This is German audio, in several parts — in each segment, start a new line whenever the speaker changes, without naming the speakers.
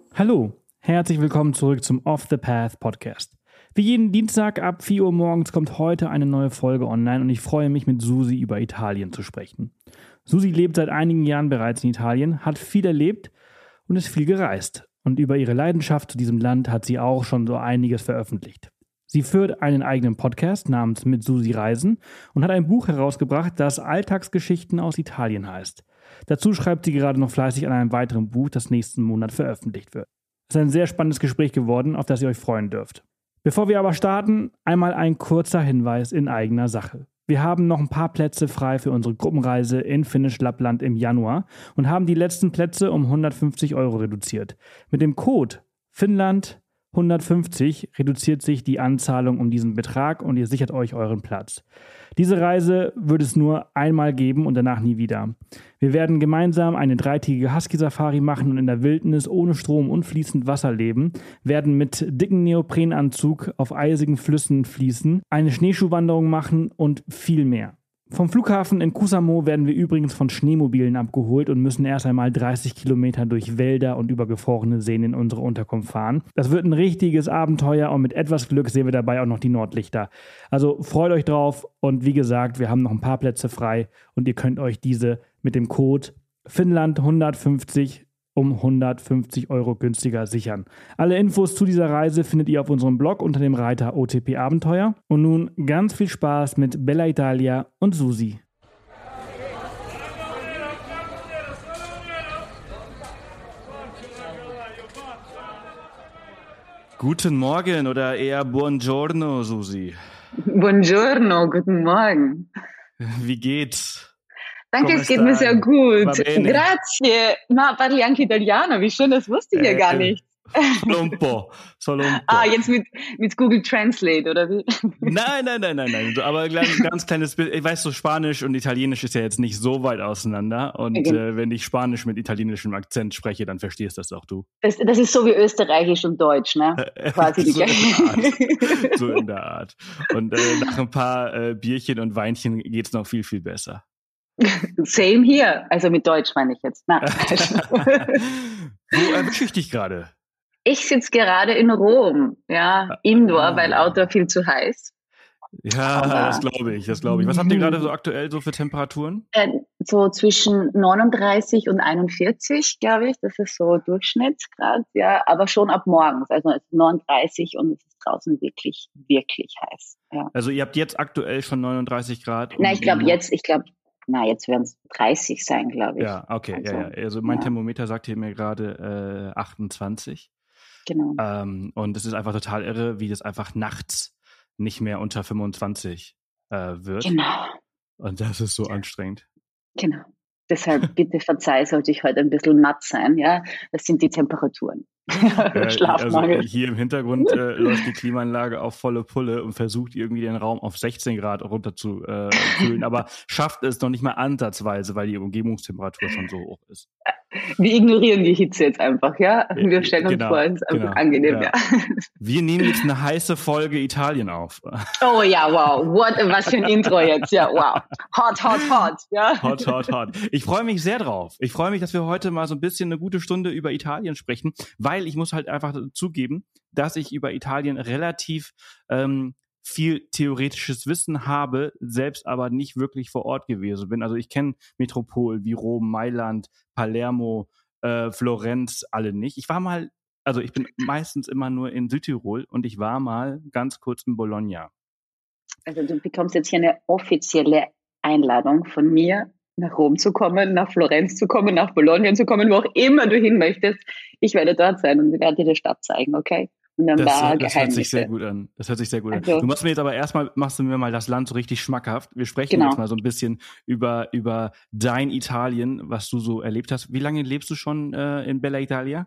Hallo, herzlich willkommen zurück zum Off the Path Podcast. Wie jeden Dienstag ab 4 Uhr morgens kommt heute eine neue Folge online und ich freue mich, mit Susi über Italien zu sprechen. Susi lebt seit einigen Jahren bereits in Italien, hat viel erlebt und ist viel gereist. Und über ihre Leidenschaft zu diesem Land hat sie auch schon so einiges veröffentlicht. Sie führt einen eigenen Podcast namens Mit Susi Reisen und hat ein Buch herausgebracht, das Alltagsgeschichten aus Italien heißt. Dazu schreibt sie gerade noch fleißig an einem weiteren Buch, das nächsten Monat veröffentlicht wird. Es ist ein sehr spannendes Gespräch geworden, auf das ihr euch freuen dürft. Bevor wir aber starten, einmal ein kurzer Hinweis in eigener Sache. Wir haben noch ein paar Plätze frei für unsere Gruppenreise in Finnisch Lappland im Januar und haben die letzten Plätze um 150 € reduziert. Mit dem Code Finnland 150 reduziert sich die Anzahlung um diesen Betrag und ihr sichert euch euren Platz. Diese Reise wird es nur einmal geben und danach nie wieder. Wir werden gemeinsam eine 3-tägige Husky-Safari machen und in der Wildnis ohne Strom und fließend Wasser leben, werden mit dicken Neoprenanzug auf eisigen Flüssen fließen, eine Schneeschuhwanderung machen und viel mehr. Vom Flughafen in Kuusamo werden wir übrigens von Schneemobilen abgeholt und müssen erst einmal 30 Kilometer durch Wälder und über gefrorene Seen in unsere Unterkunft fahren. Das wird ein richtiges Abenteuer und mit etwas Glück sehen wir dabei auch noch die Nordlichter. Also freut euch drauf und wie gesagt, wir haben noch ein paar Plätze frei und ihr könnt euch diese mit dem Code Finnland 150 um 150 € günstiger sichern. Alle Infos zu dieser Reise findet ihr auf unserem Blog unter dem Reiter OTP Abenteuer. Und nun ganz viel Spaß mit Bella Italia und Susi. Guten Morgen oder eher Buongiorno, Susi.
Buongiorno, guten Morgen.
Wie geht's?
Danke, es geht mir sehr gut. Grazie. Ma parli anche italiano, wie schön, das wusste ich ja gar nicht.
Solo un po'.
Jetzt mit Google Translate, oder wie?
Nein. Aber ganz kleines Bild. Ich weiß, so Spanisch und Italienisch ist ja jetzt nicht so weit auseinander. Und okay. Wenn ich Spanisch mit italienischem Akzent spreche, dann verstehst das auch du.
Das ist so wie Österreichisch und Deutsch, ne? Quasi die gleiche.
So in der Art. Und nach ein paar Bierchen und Weinchen geht's noch viel, viel besser.
Same hier. Also mit Deutsch meine ich jetzt.
Wo erwische ich dich gerade?
Ich sitze gerade in Rom, ja, Indoor, weil Outdoor viel zu heiß.
Ja, das glaube ich. Was habt ihr gerade so aktuell so für Temperaturen?
So zwischen 39 und 41, glaube ich. Das ist so Durchschnitt gerade, ja. Aber schon ab morgens, also 39 und es ist draußen wirklich, wirklich heiß. Ja.
Also ihr habt jetzt aktuell schon 39 Grad?
Nein, ich glaube, jetzt werden es 30 sein, glaube ich.
Ja, okay. Also, ja. Also mein Thermometer sagt hier mir gerade 28.
Genau.
Und es ist einfach total irre, wie das einfach nachts nicht mehr unter 25 wird.
Genau.
Und das ist so anstrengend.
Genau. Deshalb bitte verzeih, sollte ich heute ein bisschen matt sein. Ja, das sind die Temperaturen.
Schlafmangel. Also hier im Hintergrund läuft die Klimaanlage auf volle Pulle und versucht irgendwie den Raum auf 16 Grad runter zu kühlen, aber schafft es noch nicht mal ansatzweise, weil die Umgebungstemperatur schon so hoch ist.
Wir ignorieren die Hitze jetzt einfach, ja? Wir stellen uns vor, es ist einfach angenehm, ja.
Wir nehmen jetzt eine heiße Folge Italien auf.
Oh ja, wow. Was für ein Intro jetzt, ja, wow. Hot, ja.
Hot. Ich freue mich sehr drauf. Ich freue mich, dass wir heute mal so ein bisschen eine gute Stunde über Italien sprechen, weil ich muss halt einfach zugeben, dass ich über Italien relativ viel theoretisches Wissen habe, selbst aber nicht wirklich vor Ort gewesen bin. Also ich kenne Metropolen wie Rom, Mailand, Palermo, Florenz, alle nicht. Ich bin meistens immer nur in Südtirol und ich war mal ganz kurz in Bologna.
Also du bekommst jetzt hier eine offizielle Einladung von mir, nach Rom zu kommen, nach Florenz zu kommen, nach Bologna zu kommen, wo auch immer du hin möchtest. Ich werde dort sein und werde dir die Stadt zeigen, okay? Und dann
das hört sich sehr gut an. Du machst mir jetzt aber machst du mir mal das Land so richtig schmackhaft. Wir sprechen jetzt mal so ein bisschen über dein Italien, was du so erlebt hast. Wie lange lebst du schon in Bella Italia?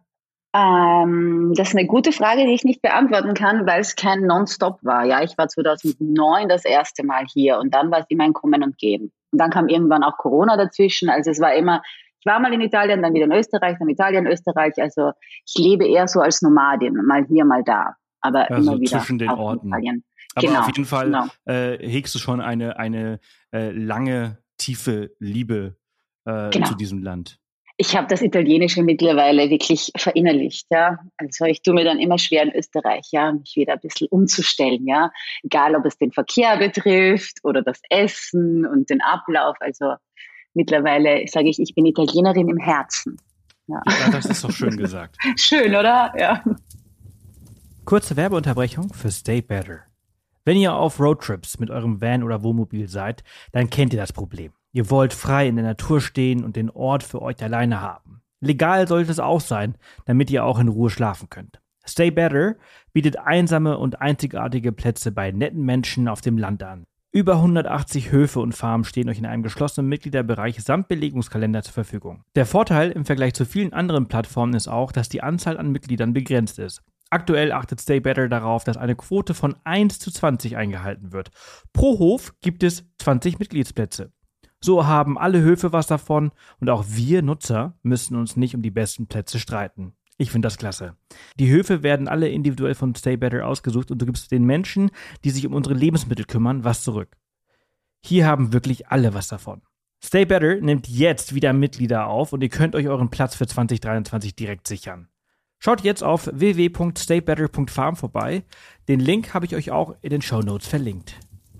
Das ist eine gute Frage, die ich nicht beantworten kann, weil es kein Nonstop war. Ja, ich war 2009 das erste Mal hier und dann war es immer ein Kommen und Gehen. Und dann kam irgendwann auch Corona dazwischen. Also es war immer, ich war mal in Italien, dann wieder in Österreich, dann Italien, Österreich. Also ich lebe eher so als Nomadin, mal hier, mal da. Aber
also
immer wieder
zwischen den Orten.
Italien.
Aber auf jeden Fall hegst du schon eine lange, tiefe Liebe zu diesem Land.
Ich habe das Italienische mittlerweile wirklich verinnerlicht, ja. Also ich tue mir dann immer schwer in Österreich, ja, mich wieder ein bisschen umzustellen, ja. Egal, ob es den Verkehr betrifft oder das Essen und den Ablauf. Also mittlerweile sage ich, ich bin Italienerin im Herzen. Ja.
Ja, das ist doch schön gesagt.
Schön, oder? Ja.
Kurze Werbeunterbrechung für Stay Better. Wenn ihr auf Roadtrips mit eurem Van oder Wohnmobil seid, dann kennt ihr das Problem. Ihr wollt frei in der Natur stehen und den Ort für euch alleine haben. Legal sollte es auch sein, damit ihr auch in Ruhe schlafen könnt. Stay Better bietet einsame und einzigartige Plätze bei netten Menschen auf dem Land an. Über 180 Höfe und Farmen stehen euch in einem geschlossenen Mitgliederbereich samt Belegungskalender zur Verfügung. Der Vorteil im Vergleich zu vielen anderen Plattformen ist auch, dass die Anzahl an Mitgliedern begrenzt ist. Aktuell achtet Stay Better darauf, dass eine Quote von 1:20 eingehalten wird. Pro Hof gibt es 20 Mitgliedsplätze. So haben alle Höfe was davon und auch wir Nutzer müssen uns nicht um die besten Plätze streiten. Ich finde das klasse. Die Höfe werden alle individuell von Stay Better ausgesucht und du gibst den Menschen, die sich um unsere Lebensmittel kümmern, was zurück. Hier haben wirklich alle was davon. Stay Better nimmt jetzt wieder Mitglieder auf und ihr könnt euch euren Platz für 2023 direkt sichern. Schaut jetzt auf www.staybetter.farm vorbei. Den Link habe ich euch auch in den Shownotes verlinkt.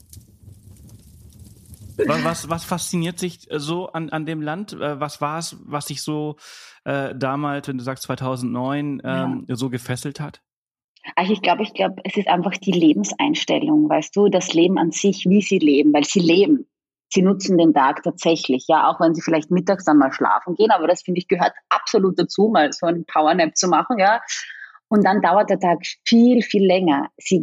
Was fasziniert sich so an dem Land? Was war es, was sich so damals, wenn du sagst 2009, so gefesselt hat?
Also ich glaube, es ist einfach die Lebenseinstellung, weißt du, das Leben an sich, wie sie leben, weil sie leben. Sie nutzen den Tag tatsächlich, ja, auch wenn sie vielleicht mittags dann mal schlafen gehen, aber das finde ich gehört absolut dazu, mal so einen Powernap zu machen, ja. Und dann dauert der Tag viel, viel länger. Sie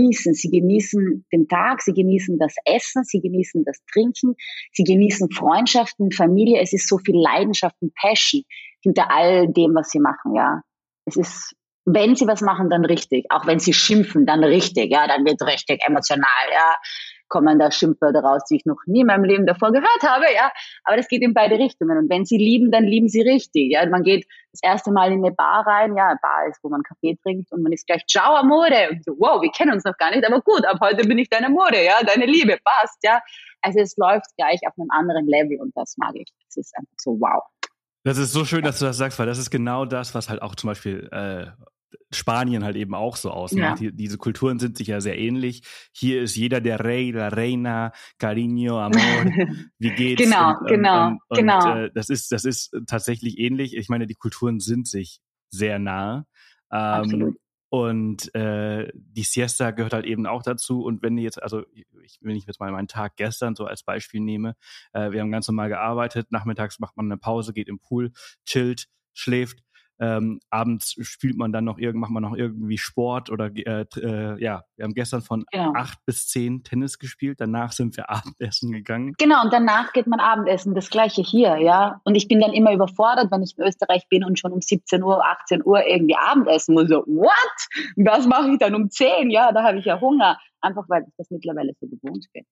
genießen den Tag, sie genießen das Essen, sie genießen das Trinken, sie genießen Freundschaften, Familie. Es ist so viel Leidenschaft und Passion hinter all dem, was sie machen, ja. Es ist, wenn sie was machen, dann richtig. Auch wenn sie schimpfen, dann richtig, ja, dann wird richtig emotional, ja. Kommen da Schimpfwörter raus, die ich noch nie in meinem Leben davor gehört habe, ja. Aber das geht in beide Richtungen. Und wenn sie lieben, dann lieben sie richtig, ja. Man geht das erste Mal in eine Bar rein, ja, eine Bar ist, wo man Kaffee trinkt und man ist gleich, ciao, Amore. Und so, wow, wir kennen uns noch gar nicht, aber gut, ab heute bin ich dein Amore, ja, deine Liebe, passt, ja. Also es läuft gleich auf einem anderen Level und das mag ich. Es ist einfach so, wow.
Das ist so schön, dass du das sagst, weil das ist genau das, was halt auch zum Beispiel Spanien halt eben auch so ausmacht. Ja. Diese Kulturen sind sich ja sehr ähnlich. Hier ist jeder der Rey, la Reina, Cariño, Amor, wie geht's?
Genau.
Das ist tatsächlich ähnlich. Ich meine, die Kulturen sind sich sehr nah.
Absolut.
Und die Siesta gehört halt eben auch dazu. Und wenn jetzt, also wenn ich jetzt mal meinen Tag gestern so als Beispiel nehme, wir haben ganz normal gearbeitet, nachmittags macht man eine Pause, geht im Pool, chillt, schläft. Abends macht man noch irgendwie Sport oder wir haben gestern von 8 bis 10 Tennis gespielt, danach sind wir Abendessen gegangen.
Genau, und danach geht man Abendessen, das gleiche hier, ja. Und ich bin dann immer überfordert, wenn ich in Österreich bin und schon um 17 Uhr, 18 Uhr irgendwie Abendessen muss. So, what? Was mache ich dann um 10? Ja, da habe ich ja Hunger. Einfach weil ich das mittlerweile so gewohnt bin.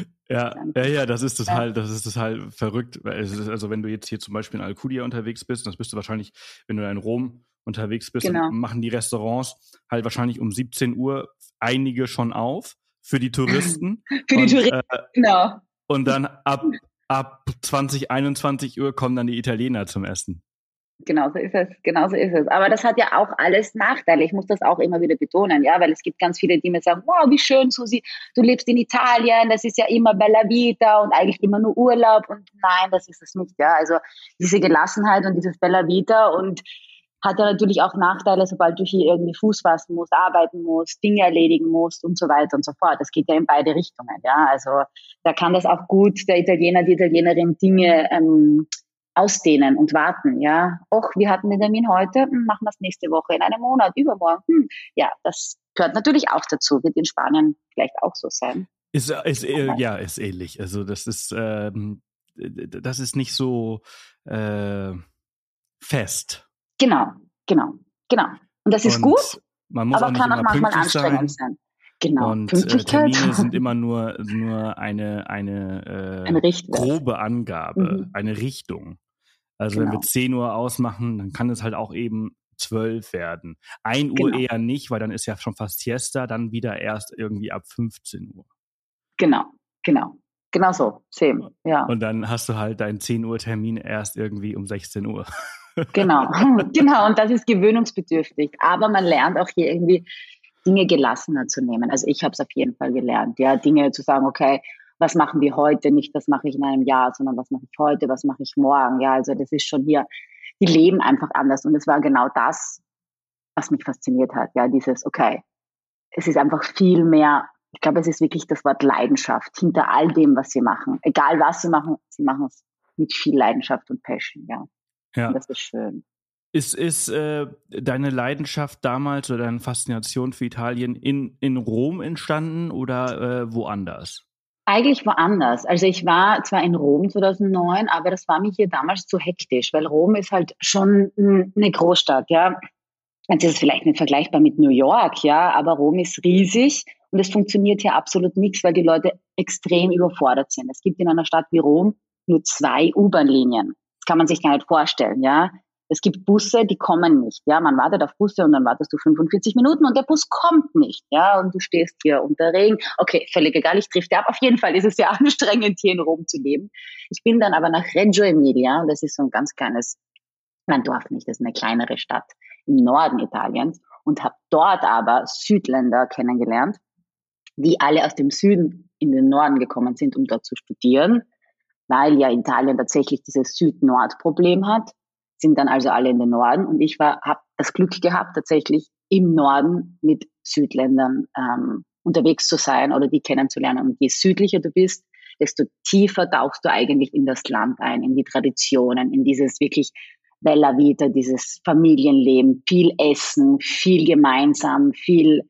Ja, das ist total verrückt. Also wenn du jetzt hier zum Beispiel in Alcudia unterwegs bist, das bist du wahrscheinlich, wenn du in Rom unterwegs bist, dann machen die Restaurants halt wahrscheinlich um 17 Uhr einige schon auf für die Touristen.
Genau.
Und dann ab 20, 21 Uhr kommen dann die Italiener zum Essen.
Genauso ist es. Aber das hat ja auch alles Nachteile. Ich muss das auch immer wieder betonen, ja, weil es gibt ganz viele, die mir sagen, wow, wie schön, Susi, du lebst in Italien, das ist ja immer Bella Vita und eigentlich immer nur Urlaub. Und nein, das ist es nicht, ja. Also diese Gelassenheit und dieses Bella Vita und hat ja natürlich auch Nachteile, sobald du hier irgendwie Fuß fassen musst, arbeiten musst, Dinge erledigen musst und so weiter und so fort. Das geht ja in beide Richtungen, ja. Also da kann das auch gut der Italiener, die Italienerin Dinge ausdehnen und warten, ja. Wir hatten den Termin heute, machen das nächste Woche, in einem Monat, übermorgen. Ja, das gehört natürlich auch dazu, wird in Spanien vielleicht auch so sein.
Ist ähnlich. Also das ist nicht so fest.
Genau. Und das ist gut,
man muss
aber
auch
kann auch manchmal anstrengend sein. Genau.
Und Termine sind immer nur eine grobe Angabe, eine Richtung. Also wenn wir 10 Uhr ausmachen, dann kann es halt auch eben 12 werden. 1 Uhr eher nicht, weil dann ist ja schon fast Siesta, dann wieder erst irgendwie ab 15 Uhr.
Genau. Genau so, same, ja.
Und dann hast du halt deinen 10 Uhr Termin erst irgendwie um 16 Uhr.
Genau, genau. Und das ist gewöhnungsbedürftig. Aber man lernt auch hier irgendwie Dinge gelassener zu nehmen. Also ich habe es auf jeden Fall gelernt, ja, Dinge zu sagen, okay, was machen wir heute? Nicht, was mache ich in einem Jahr, sondern was mache ich heute, was mache ich morgen? Ja, also das ist schon hier, die leben einfach anders. Und es war genau das, was mich fasziniert hat. Ja, dieses, okay, es ist einfach viel mehr, ich glaube, es ist wirklich das Wort Leidenschaft hinter all dem, was sie machen. Egal was sie machen es mit viel Leidenschaft und Passion, ja.
Ja.
Und das ist schön.
Ist deine Leidenschaft damals oder deine Faszination für Italien in Rom entstanden oder woanders?
Eigentlich woanders. Also ich war zwar in Rom 2009, aber das war mir hier damals zu hektisch, weil Rom ist halt schon eine Großstadt, ja. Jetzt ist es vielleicht nicht vergleichbar mit New York, ja, aber Rom ist riesig und es funktioniert hier absolut nichts, weil die Leute extrem überfordert sind. Es gibt in einer Stadt wie Rom nur 2 U-Bahn-Linien. Das kann man sich gar nicht vorstellen, ja. Es gibt Busse, die kommen nicht, ja. Man wartet auf Busse und dann wartest du 45 Minuten und der Bus kommt nicht, ja. Und du stehst hier unter Regen. Okay, völlig egal, ich triff dir ab. Auf jeden Fall ist es ja anstrengend, hier in Rom zu leben. Ich bin dann aber nach Reggio Emilia, das ist so ein ganz kleines, ein Dorf nicht, das ist eine kleinere Stadt im Norden Italiens und habe dort aber Südländer kennengelernt, die alle aus dem Süden in den Norden gekommen sind, um dort zu studieren, weil ja Italien tatsächlich dieses Süd-Nord-Problem hat, sind dann also alle in den Norden und ich habe das Glück gehabt, tatsächlich im Norden mit Südländern unterwegs zu sein oder die kennenzulernen. Und je südlicher du bist, desto tiefer tauchst du eigentlich in das Land ein, in die Traditionen, in dieses wirklich Bella Vita, dieses Familienleben, viel Essen, viel gemeinsam, viel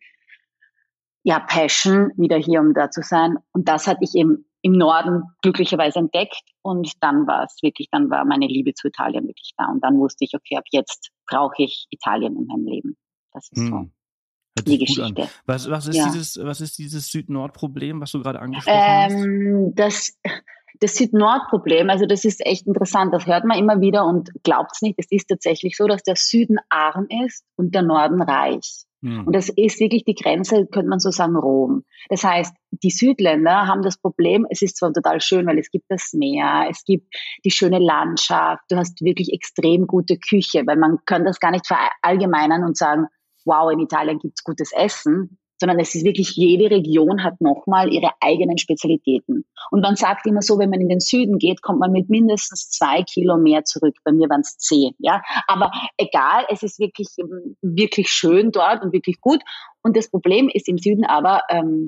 Passion, wieder hier, um da zu sein. Und das hatte ich im Norden glücklicherweise entdeckt. Und dann war meine Liebe zu Italien wirklich da. Und dann wusste ich, okay, ab jetzt brauche ich Italien in meinem Leben. Das ist so die Geschichte.
Was ist dieses Süd-Nord-Problem, was du gerade angesprochen
hast? Das Süd-Nord-Problem, also das ist echt interessant, das hört man immer wieder und glaubt es nicht, es ist tatsächlich so, dass der Süden arm ist und der Norden reich. Und das ist wirklich die Grenze, könnte man so sagen, Rom. Das heißt, die Südländer haben das Problem, es ist zwar total schön, weil es gibt das Meer, es gibt die schöne Landschaft, du hast wirklich extrem gute Küche, weil man kann das gar nicht verallgemeinern und sagen, wow, in Italien gibt's gutes Essen, sondern es ist wirklich, jede Region hat nochmal ihre eigenen Spezialitäten. Und man sagt immer so, wenn man in den Süden geht, kommt man mit mindestens 2 Kilo mehr zurück. Bei mir waren es 10, ja. Aber egal, es ist wirklich, wirklich schön dort und wirklich gut. Und das Problem ist im Süden aber,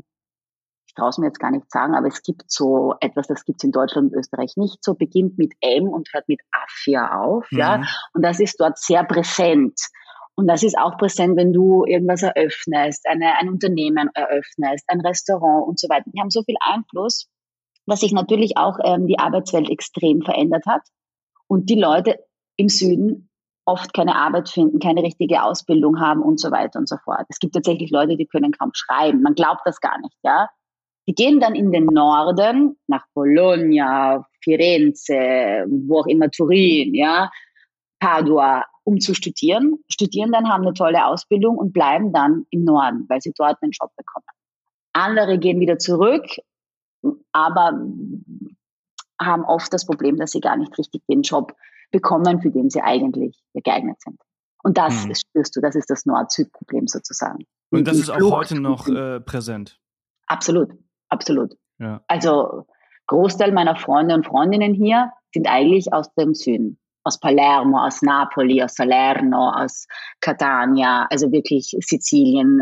ich traue es mir jetzt gar nicht sagen, aber es gibt so etwas, das gibt es in Deutschland und Österreich nicht so, beginnt mit M und hört mit Affia auf, ja. Und das ist dort sehr präsent. Und das ist auch präsent, wenn du irgendwas eröffnest, ein Unternehmen eröffnest, ein Restaurant und so weiter. Die haben so viel Einfluss, dass sich natürlich auch die Arbeitswelt extrem verändert hat und die Leute im Süden oft keine Arbeit finden, keine richtige Ausbildung haben und so weiter und so fort. Es gibt tatsächlich Leute, die können kaum schreiben. Man glaubt das gar nicht, ja. Die gehen dann in den Norden, nach Bologna, Firenze, wo auch immer, Turin, ja, Padua, um zu studieren dann, haben eine tolle Ausbildung und bleiben dann im Norden, weil sie dort einen Job bekommen. Andere gehen wieder zurück, aber haben oft das Problem, dass sie gar nicht richtig den Job bekommen, für den sie eigentlich geeignet sind. Und das spürst du, das ist das Nord-Süd-Problem sozusagen.
Und das ist auch heute noch präsent?
Absolut, absolut.
Ja.
Also Großteil meiner Freunde und Freundinnen hier sind eigentlich aus dem Süden. Aus Palermo, aus Napoli, aus Salerno, aus Catania, also wirklich Sizilien,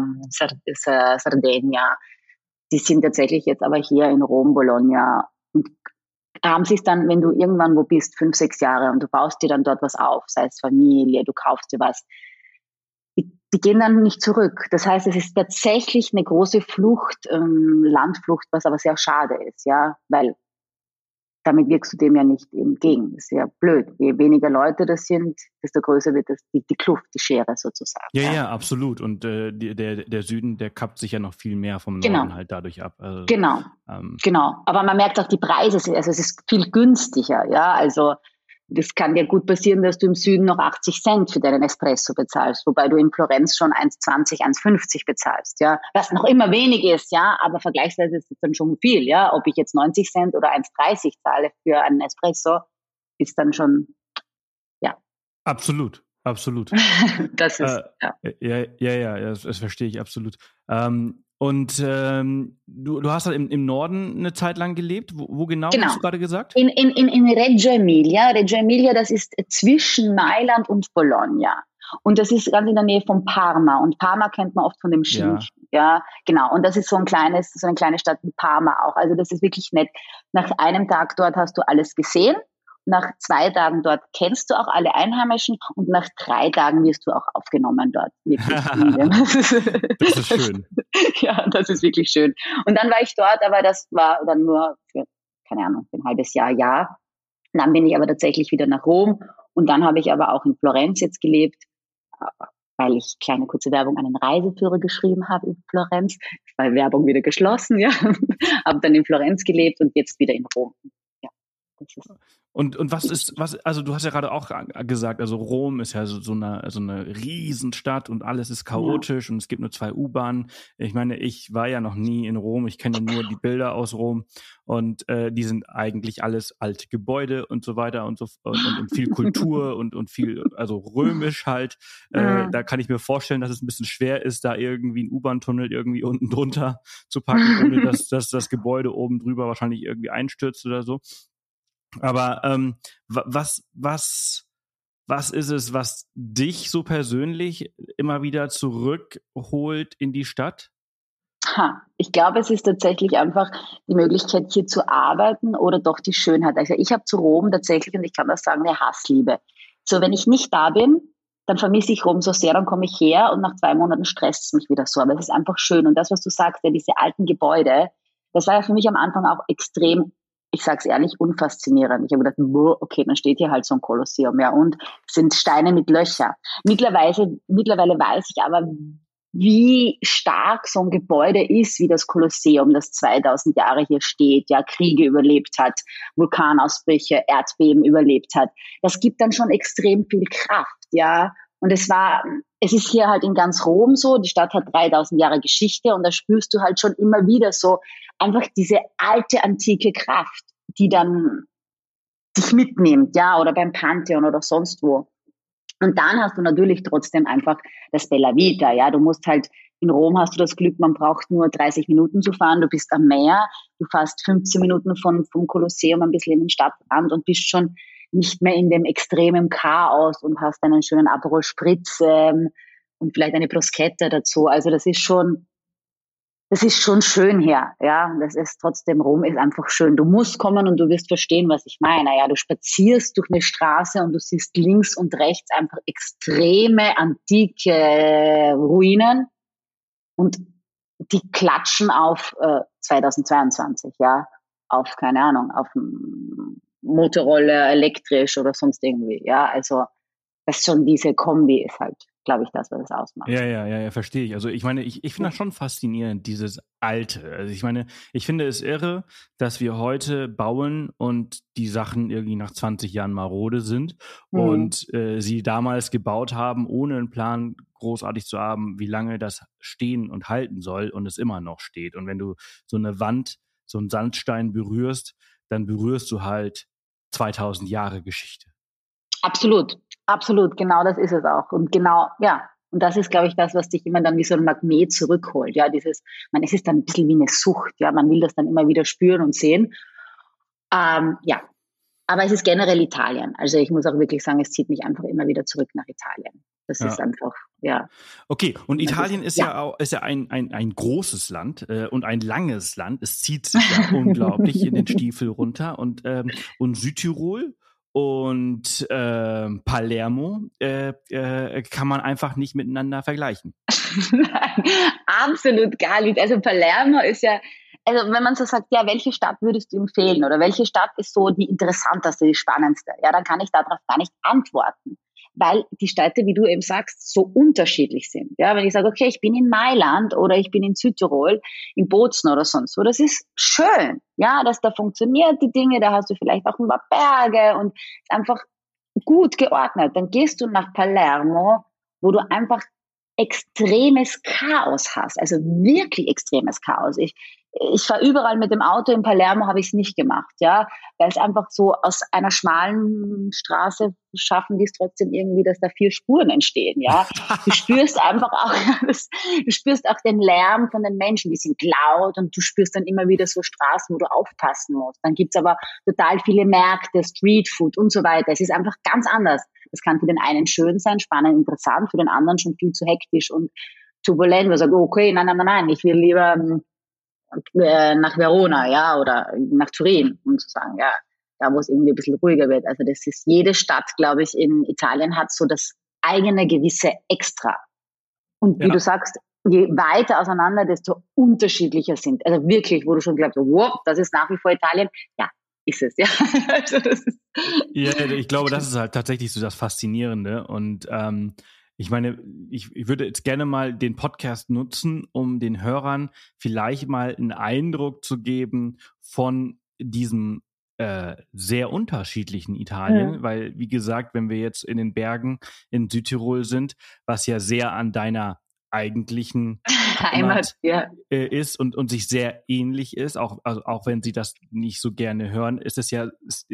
Sardegna. Die sind tatsächlich jetzt aber hier in Rom, Bologna und haben sich dann, wenn du irgendwann wo bist, 5, 6 Jahre und du baust dir dann dort was auf, sei es Familie, du kaufst dir was, die gehen dann nicht zurück. Das heißt, es ist tatsächlich eine große Flucht, Landflucht, was aber sehr schade ist, ja, weil damit wirkst du dem ja nicht entgegen. Das ist ja blöd. Je weniger Leute das sind, desto größer wird die Kluft, die Schere sozusagen.
Ja, absolut. Und der Süden, der kappt sich ja noch viel mehr vom Norden halt dadurch ab. Also,
genau. Aber man merkt auch die Preise, also es ist viel günstiger. Ja, also das kann dir gut passieren, dass du im Süden noch 80 Cent für deinen Espresso bezahlst, wobei du in Florenz schon 1,20, 1,50 bezahlst, ja. Was noch immer wenig ist, ja, aber vergleichsweise ist es dann schon viel, ja. Ob ich jetzt 90 Cent oder 1,30 zahle für einen Espresso, ist dann schon, ja.
Absolut.
Das ist,
Das verstehe ich absolut. Du hast halt im Norden eine Zeit lang gelebt. Wo genau, hast du gerade gesagt?
In Reggio Emilia. Reggio Emilia, das ist zwischen Mailand und Bologna. Und das ist ganz in der Nähe von Parma. Und Parma kennt man oft von dem Schinken. Ja, genau. Und das ist so eine kleine Stadt wie Parma auch. Also das ist wirklich nett. Nach einem Tag dort hast du alles gesehen. Nach 2 Tagen dort kennst du auch alle Einheimischen und nach 3 Tagen wirst du auch aufgenommen dort.
Das ist schön.
Ja, das ist wirklich schön. Und dann war ich dort, aber das war dann nur für, keine Ahnung, für ein halbes Jahr. Und dann bin ich aber tatsächlich wieder nach Rom und dann habe ich aber auch in Florenz jetzt gelebt, weil ich kleine kurze Werbung an den Reiseführer geschrieben habe in Florenz. Weil Werbung wieder geschlossen, ja. Habe dann in Florenz gelebt und jetzt wieder in Rom. Ja, das ist
Und also du hast ja gerade auch gesagt, also Rom ist ja so eine Riesenstadt und alles ist chaotisch und es gibt nur 2 U-Bahnen. Ich meine, ich war ja noch nie in Rom, ich kenne nur die Bilder aus Rom und die sind eigentlich alles alte Gebäude und so weiter und viel Kultur und viel, also römisch halt. Da kann ich mir vorstellen, dass es ein bisschen schwer ist, da irgendwie einen U-Bahn-Tunnel irgendwie unten drunter zu packen, ohne dass das Gebäude oben drüber wahrscheinlich irgendwie einstürzt oder so. Aber was ist es, was dich so persönlich immer wieder zurückholt in die Stadt?
Ich glaube, es ist tatsächlich einfach die Möglichkeit, hier zu arbeiten oder doch die Schönheit. Also ich habe zu Rom tatsächlich, und ich kann das sagen, eine Hassliebe. So, wenn ich nicht da bin, dann vermisse ich Rom so sehr, dann komme ich her und nach 2 Monaten stresst es mich wieder so. Aber es ist einfach schön. Und das, was du sagst, ja, diese alten Gebäude, das war ja für mich am Anfang auch extrem, ich sag's ehrlich, unfaszinierend. Ich habe gedacht, okay, dann steht hier halt so ein Kolosseum, ja, und sind Steine mit Löcher. Mittlerweile weiß ich aber, wie stark so ein Gebäude ist, wie das Kolosseum, das 2000 Jahre hier steht, ja, Kriege überlebt hat, Vulkanausbrüche, Erdbeben überlebt hat. Das gibt dann schon extrem viel Kraft, ja. Und es ist hier halt in ganz Rom so, die Stadt hat 3000 Jahre Geschichte und da spürst du halt schon immer wieder so einfach diese alte, antike Kraft, die dann dich mitnimmt, ja, oder beim Pantheon oder sonst wo. Und dann hast du natürlich trotzdem einfach das Bella Vita, ja, du musst halt, in Rom hast du das Glück, man braucht nur 30 Minuten zu fahren, du bist am Meer, du fährst 15 Minuten vom Kolosseum ein bisschen in den Stadtrand und bist schon nicht mehr in dem extremen Chaos und hast einen schönen Aperol Spritz und vielleicht eine Bruschetta dazu. Also das ist schon schön hier, ja. Das ist trotzdem, Rom ist einfach schön. Du musst kommen und du wirst verstehen, was ich meine. Ja, du spazierst durch eine Straße und du siehst links und rechts einfach extreme antike Ruinen und die klatschen auf 2022, ja, auf, keine Ahnung, auf Motorroller, elektrisch oder sonst irgendwie, ja, also das schon diese Kombi ist halt, glaube ich, das, was es ausmacht.
Ja, verstehe ich. Also ich meine, ich finde das schon faszinierend, dieses Alte. Also ich meine, ich finde es irre, dass wir heute bauen und die Sachen irgendwie nach 20 Jahren marode sind und sie damals gebaut haben, ohne einen Plan großartig zu haben, wie lange das stehen und halten soll und es immer noch steht. Und wenn du so eine Wand, so einen Sandstein berührst, dann berührst du halt 2000 Jahre Geschichte.
Absolut, genau das ist es auch. Und genau, ja, und das ist, glaube ich, das, was dich immer dann wie so ein Magnet zurückholt. Ja, es ist dann ein bisschen wie eine Sucht, ja, man will das dann immer wieder spüren und sehen. Ja, aber es ist generell Italien. Also ich muss auch wirklich sagen, es zieht mich einfach immer wieder zurück nach Italien. Das ist einfach, ja.
Okay, und Italien ist ja ein großes Land und ein langes Land. Es zieht sich ja unglaublich in den Stiefel runter. Und Südtirol und Palermo kann man einfach nicht miteinander vergleichen.
Nein, absolut gar nicht. Also Palermo ist ja, also wenn man so sagt, ja, welche Stadt würdest du empfehlen oder welche Stadt ist so die interessanteste, die spannendste, ja, dann kann ich darauf gar nicht antworten, weil die Städte, wie du eben sagst, so unterschiedlich sind. Ja, wenn ich sage, okay, ich bin in Mailand oder ich bin in Südtirol, in Bozen oder sonst wo, das ist schön. Ja, da funktioniert die Dinge, da hast du vielleicht auch ein paar Berge und einfach gut geordnet. Dann gehst du nach Palermo, wo du einfach extremes Chaos hast, also wirklich extremes Chaos. Ich fahre überall mit dem Auto, in Palermo habe ich es nicht gemacht, ja, weil es einfach so aus einer schmalen Straße schaffen die es trotzdem irgendwie, dass da 4 Spuren entstehen, ja. Du spürst einfach auch, du spürst auch den Lärm von den Menschen, die sind laut und du spürst dann immer wieder so Straßen, wo du aufpassen musst. Dann gibt's aber total viele Märkte, Streetfood und so weiter. Es ist einfach ganz anders. Das kann für den einen schön sein, spannend, interessant, für den anderen schon viel zu hektisch und turbulent, wo er sagt, okay, nein, ich will lieber nach Verona, ja, oder nach Turin, um zu sagen, ja, da wo es irgendwie ein bisschen ruhiger wird. Also das ist, jede Stadt, glaube ich, in Italien hat so das eigene gewisse Extra. Und wie du sagst, je weiter auseinander, desto unterschiedlicher sind. Also wirklich, wo du schon glaubst, wow, das ist nach wie vor Italien. Ja, ist es, ja. Also das ist
Ja, ich glaube, das ist halt tatsächlich so das Faszinierende. Und ich meine, ich würde jetzt gerne mal den Podcast nutzen, um den Hörern vielleicht mal einen Eindruck zu geben von diesem sehr unterschiedlichen Italien, weil, wie gesagt, wenn wir jetzt in den Bergen in Südtirol sind, was ja sehr an deiner eigentlichen Heimat ist und sich sehr ähnlich ist, auch wenn sie das nicht so gerne hören, ist es ja,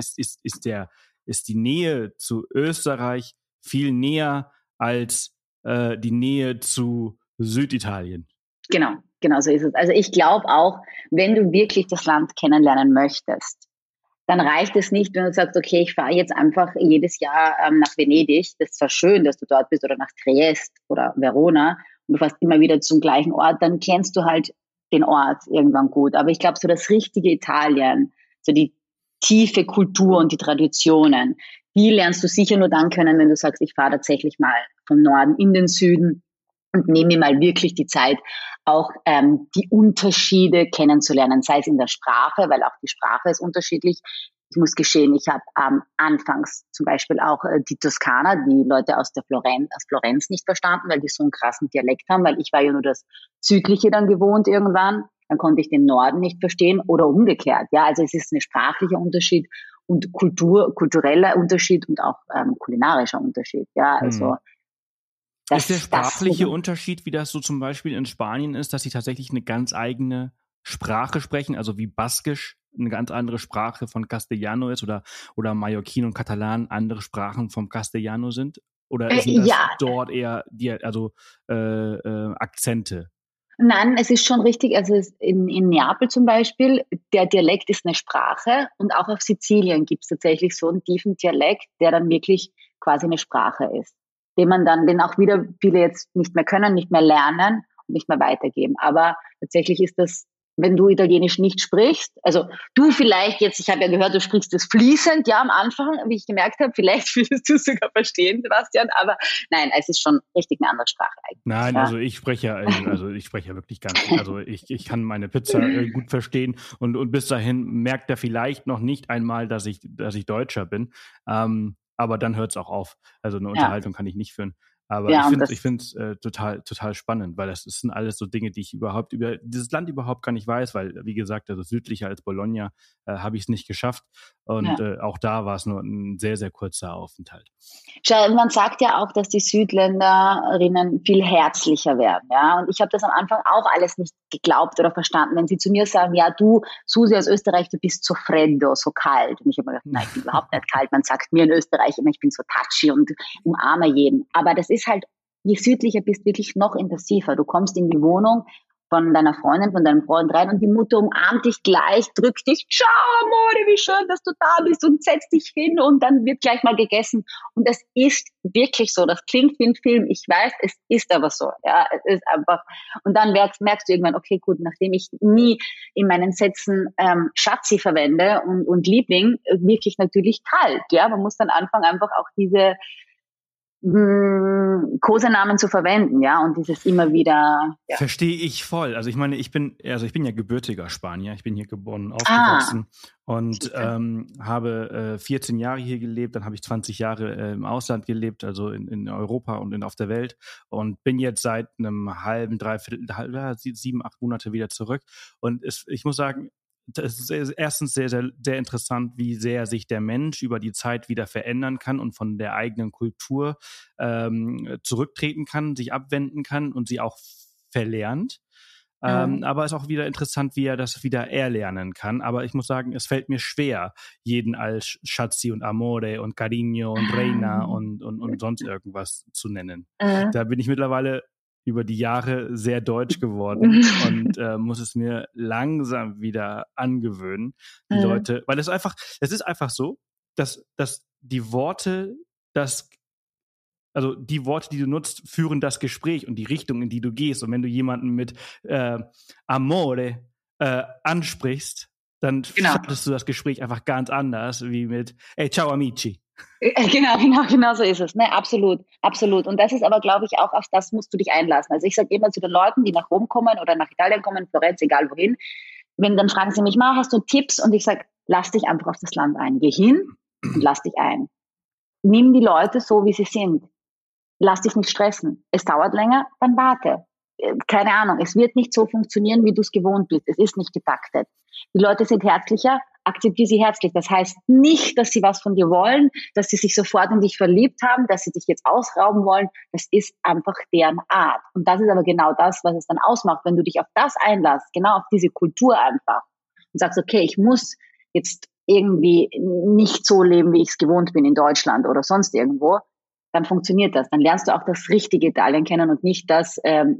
ist die Nähe zu Österreich viel näher als die Nähe zu Süditalien.
Genau so ist es. Also ich glaube auch, wenn du wirklich das Land kennenlernen möchtest, dann reicht es nicht, wenn du sagst, okay, ich fahre jetzt einfach jedes Jahr nach Venedig. Das ist zwar schön, dass du dort bist, oder nach Triest oder Verona und du fährst immer wieder zum gleichen Ort, dann kennst du halt den Ort irgendwann gut. Aber ich glaube, so das richtige Italien, so die tiefe Kultur und die Traditionen, die lernst du sicher nur dann können, wenn du sagst, ich fahre tatsächlich mal vom Norden in den Süden und nehme mir mal wirklich die Zeit, auch die Unterschiede kennenzulernen, sei es in der Sprache, weil auch die Sprache ist unterschiedlich. Ich muss gestehen, ich habe anfangs zum Beispiel auch die Toskana, die Leute aus Florenz nicht verstanden, weil die so einen krassen Dialekt haben, weil ich war ja nur das Südliche dann gewohnt irgendwann. Dann konnte ich den Norden nicht verstehen oder umgekehrt. Ja, also es ist ein sprachlicher Unterschied und kultureller Unterschied und auch kulinarischer Unterschied. Ja, also
ist der sprachliche Unterschied, wie das so zum Beispiel in Spanien ist, dass sie tatsächlich eine ganz eigene Sprache sprechen, also wie Baskisch eine ganz andere Sprache von Castellano ist oder Mallorquin und Katalan andere Sprachen vom Castellano sind? Oder sind das dort eher Akzente?
Nein, es ist schon richtig. Also in Neapel zum Beispiel, der Dialekt ist eine Sprache und auch auf Sizilien gibt es tatsächlich so einen tiefen Dialekt, der dann wirklich quasi eine Sprache ist, den auch wieder viele jetzt nicht mehr können, nicht mehr lernen und nicht mehr weitergeben. Aber tatsächlich ist das, wenn du Italienisch nicht sprichst, also du vielleicht jetzt, ich habe ja gehört, du sprichst das fließend, ja, am Anfang, wie ich gemerkt habe, vielleicht würdest du es sogar verstehen, Sebastian, aber nein, es ist schon richtig eine andere Sprache eigentlich.
Nein, ja. Also ich spreche ja wirklich ganz, also ich kann meine Pizza gut verstehen und bis dahin merkt er vielleicht noch nicht einmal, dass ich Deutscher bin, aber dann hört es auch auf. Also eine Unterhaltung kann ich nicht führen. Aber ja, ich finde es total spannend, weil das sind alles so Dinge, die ich über dieses Land überhaupt gar nicht weiß, weil, wie gesagt, also südlicher als Bologna habe ich es nicht geschafft. Und auch da war es nur ein sehr, sehr kurzer Aufenthalt.
Schau, man sagt ja auch, dass die Südländerinnen viel herzlicher werden. Ja? Und ich habe das am Anfang auch alles nicht geglaubt oder verstanden. Wenn sie zu mir sagen, ja, du, Susi aus Österreich, du bist so freddo, so kalt. Und ich habe mir gedacht, nein, ich bin überhaupt nicht kalt. Man sagt mir in Österreich immer, ich bin so touchy und umarme jeden. Aber das ist halt, je südlicher bist, wirklich noch intensiver. Du kommst in die Wohnung von deiner Freundin, von deinem Freund rein und die Mutter umarmt dich gleich, drückt dich, ciao, Amore, wie schön, dass du da bist und setzt dich hin und dann wird gleich mal gegessen. Und das ist wirklich so, das klingt wie ein Film, ich weiß, es ist aber so, ja, es ist einfach, und dann merkst du irgendwann, okay, gut, nachdem ich nie in meinen Sätzen Schatzi verwende und Liebling, wirklich natürlich kalt, ja, man muss dann anfangen, einfach auch diese Kosenamen zu verwenden, ja, und dieses immer wieder. Ja.
Verstehe ich voll. Also ich meine, ich bin ja gebürtiger Spanier. Ich bin hier geboren, aufgewachsen und habe 14 Jahre hier gelebt. Dann habe ich 20 Jahre im Ausland gelebt, also in Europa und auf der Welt und bin jetzt seit einem halben, dreiviertel, 7, 8 Monate wieder zurück. Und ich muss sagen, das ist erstens sehr, sehr, sehr interessant, wie sehr sich der Mensch über die Zeit wieder verändern kann und von der eigenen Kultur zurücktreten kann, sich abwenden kann und sie auch verlernt. Aber es ist auch wieder interessant, wie er das wieder erlernen kann. Aber ich muss sagen, es fällt mir schwer, jeden als Schatzi und Amore und Cariño und Reina und sonst irgendwas zu nennen. Da bin ich mittlerweile über die Jahre sehr deutsch geworden und muss es mir langsam wieder angewöhnen. Die Leute, weil es ist einfach so, dass die Worte, also die Worte, die du nutzt, führen das Gespräch und die Richtung, in die du gehst. Und wenn du jemanden mit Amore ansprichst, dann startest du das Gespräch einfach ganz anders, wie mit Hey, ciao amici.
Genau so ist es. Ne, absolut. Und das ist aber, glaube ich, auch auf das musst du dich einlassen. Also ich sage immer zu den Leuten, die nach Rom kommen oder nach Italien kommen, Florenz, egal wohin, wenn dann fragen sie mich mal, hast du Tipps? Und ich sage, lass dich einfach auf das Land ein. Geh hin und lass dich ein. Nimm die Leute so, wie sie sind. Lass dich nicht stressen. Es dauert länger, dann warte. Keine Ahnung, es wird nicht so funktionieren, wie du es gewohnt bist. Es ist nicht getaktet. Die Leute sind herzlicher, akzeptiere sie herzlich. Das heißt nicht, dass sie was von dir wollen, dass sie sich sofort in dich verliebt haben, dass sie dich jetzt ausrauben wollen. Das ist einfach deren Art. Und das ist aber genau das, was es dann ausmacht, wenn du dich auf das einlässt, genau auf diese Kultur einfach und sagst, okay, ich muss jetzt irgendwie nicht so leben, wie ich es gewohnt bin in Deutschland oder sonst irgendwo, dann funktioniert das. Dann lernst du auch das richtige Italien kennen und nicht das,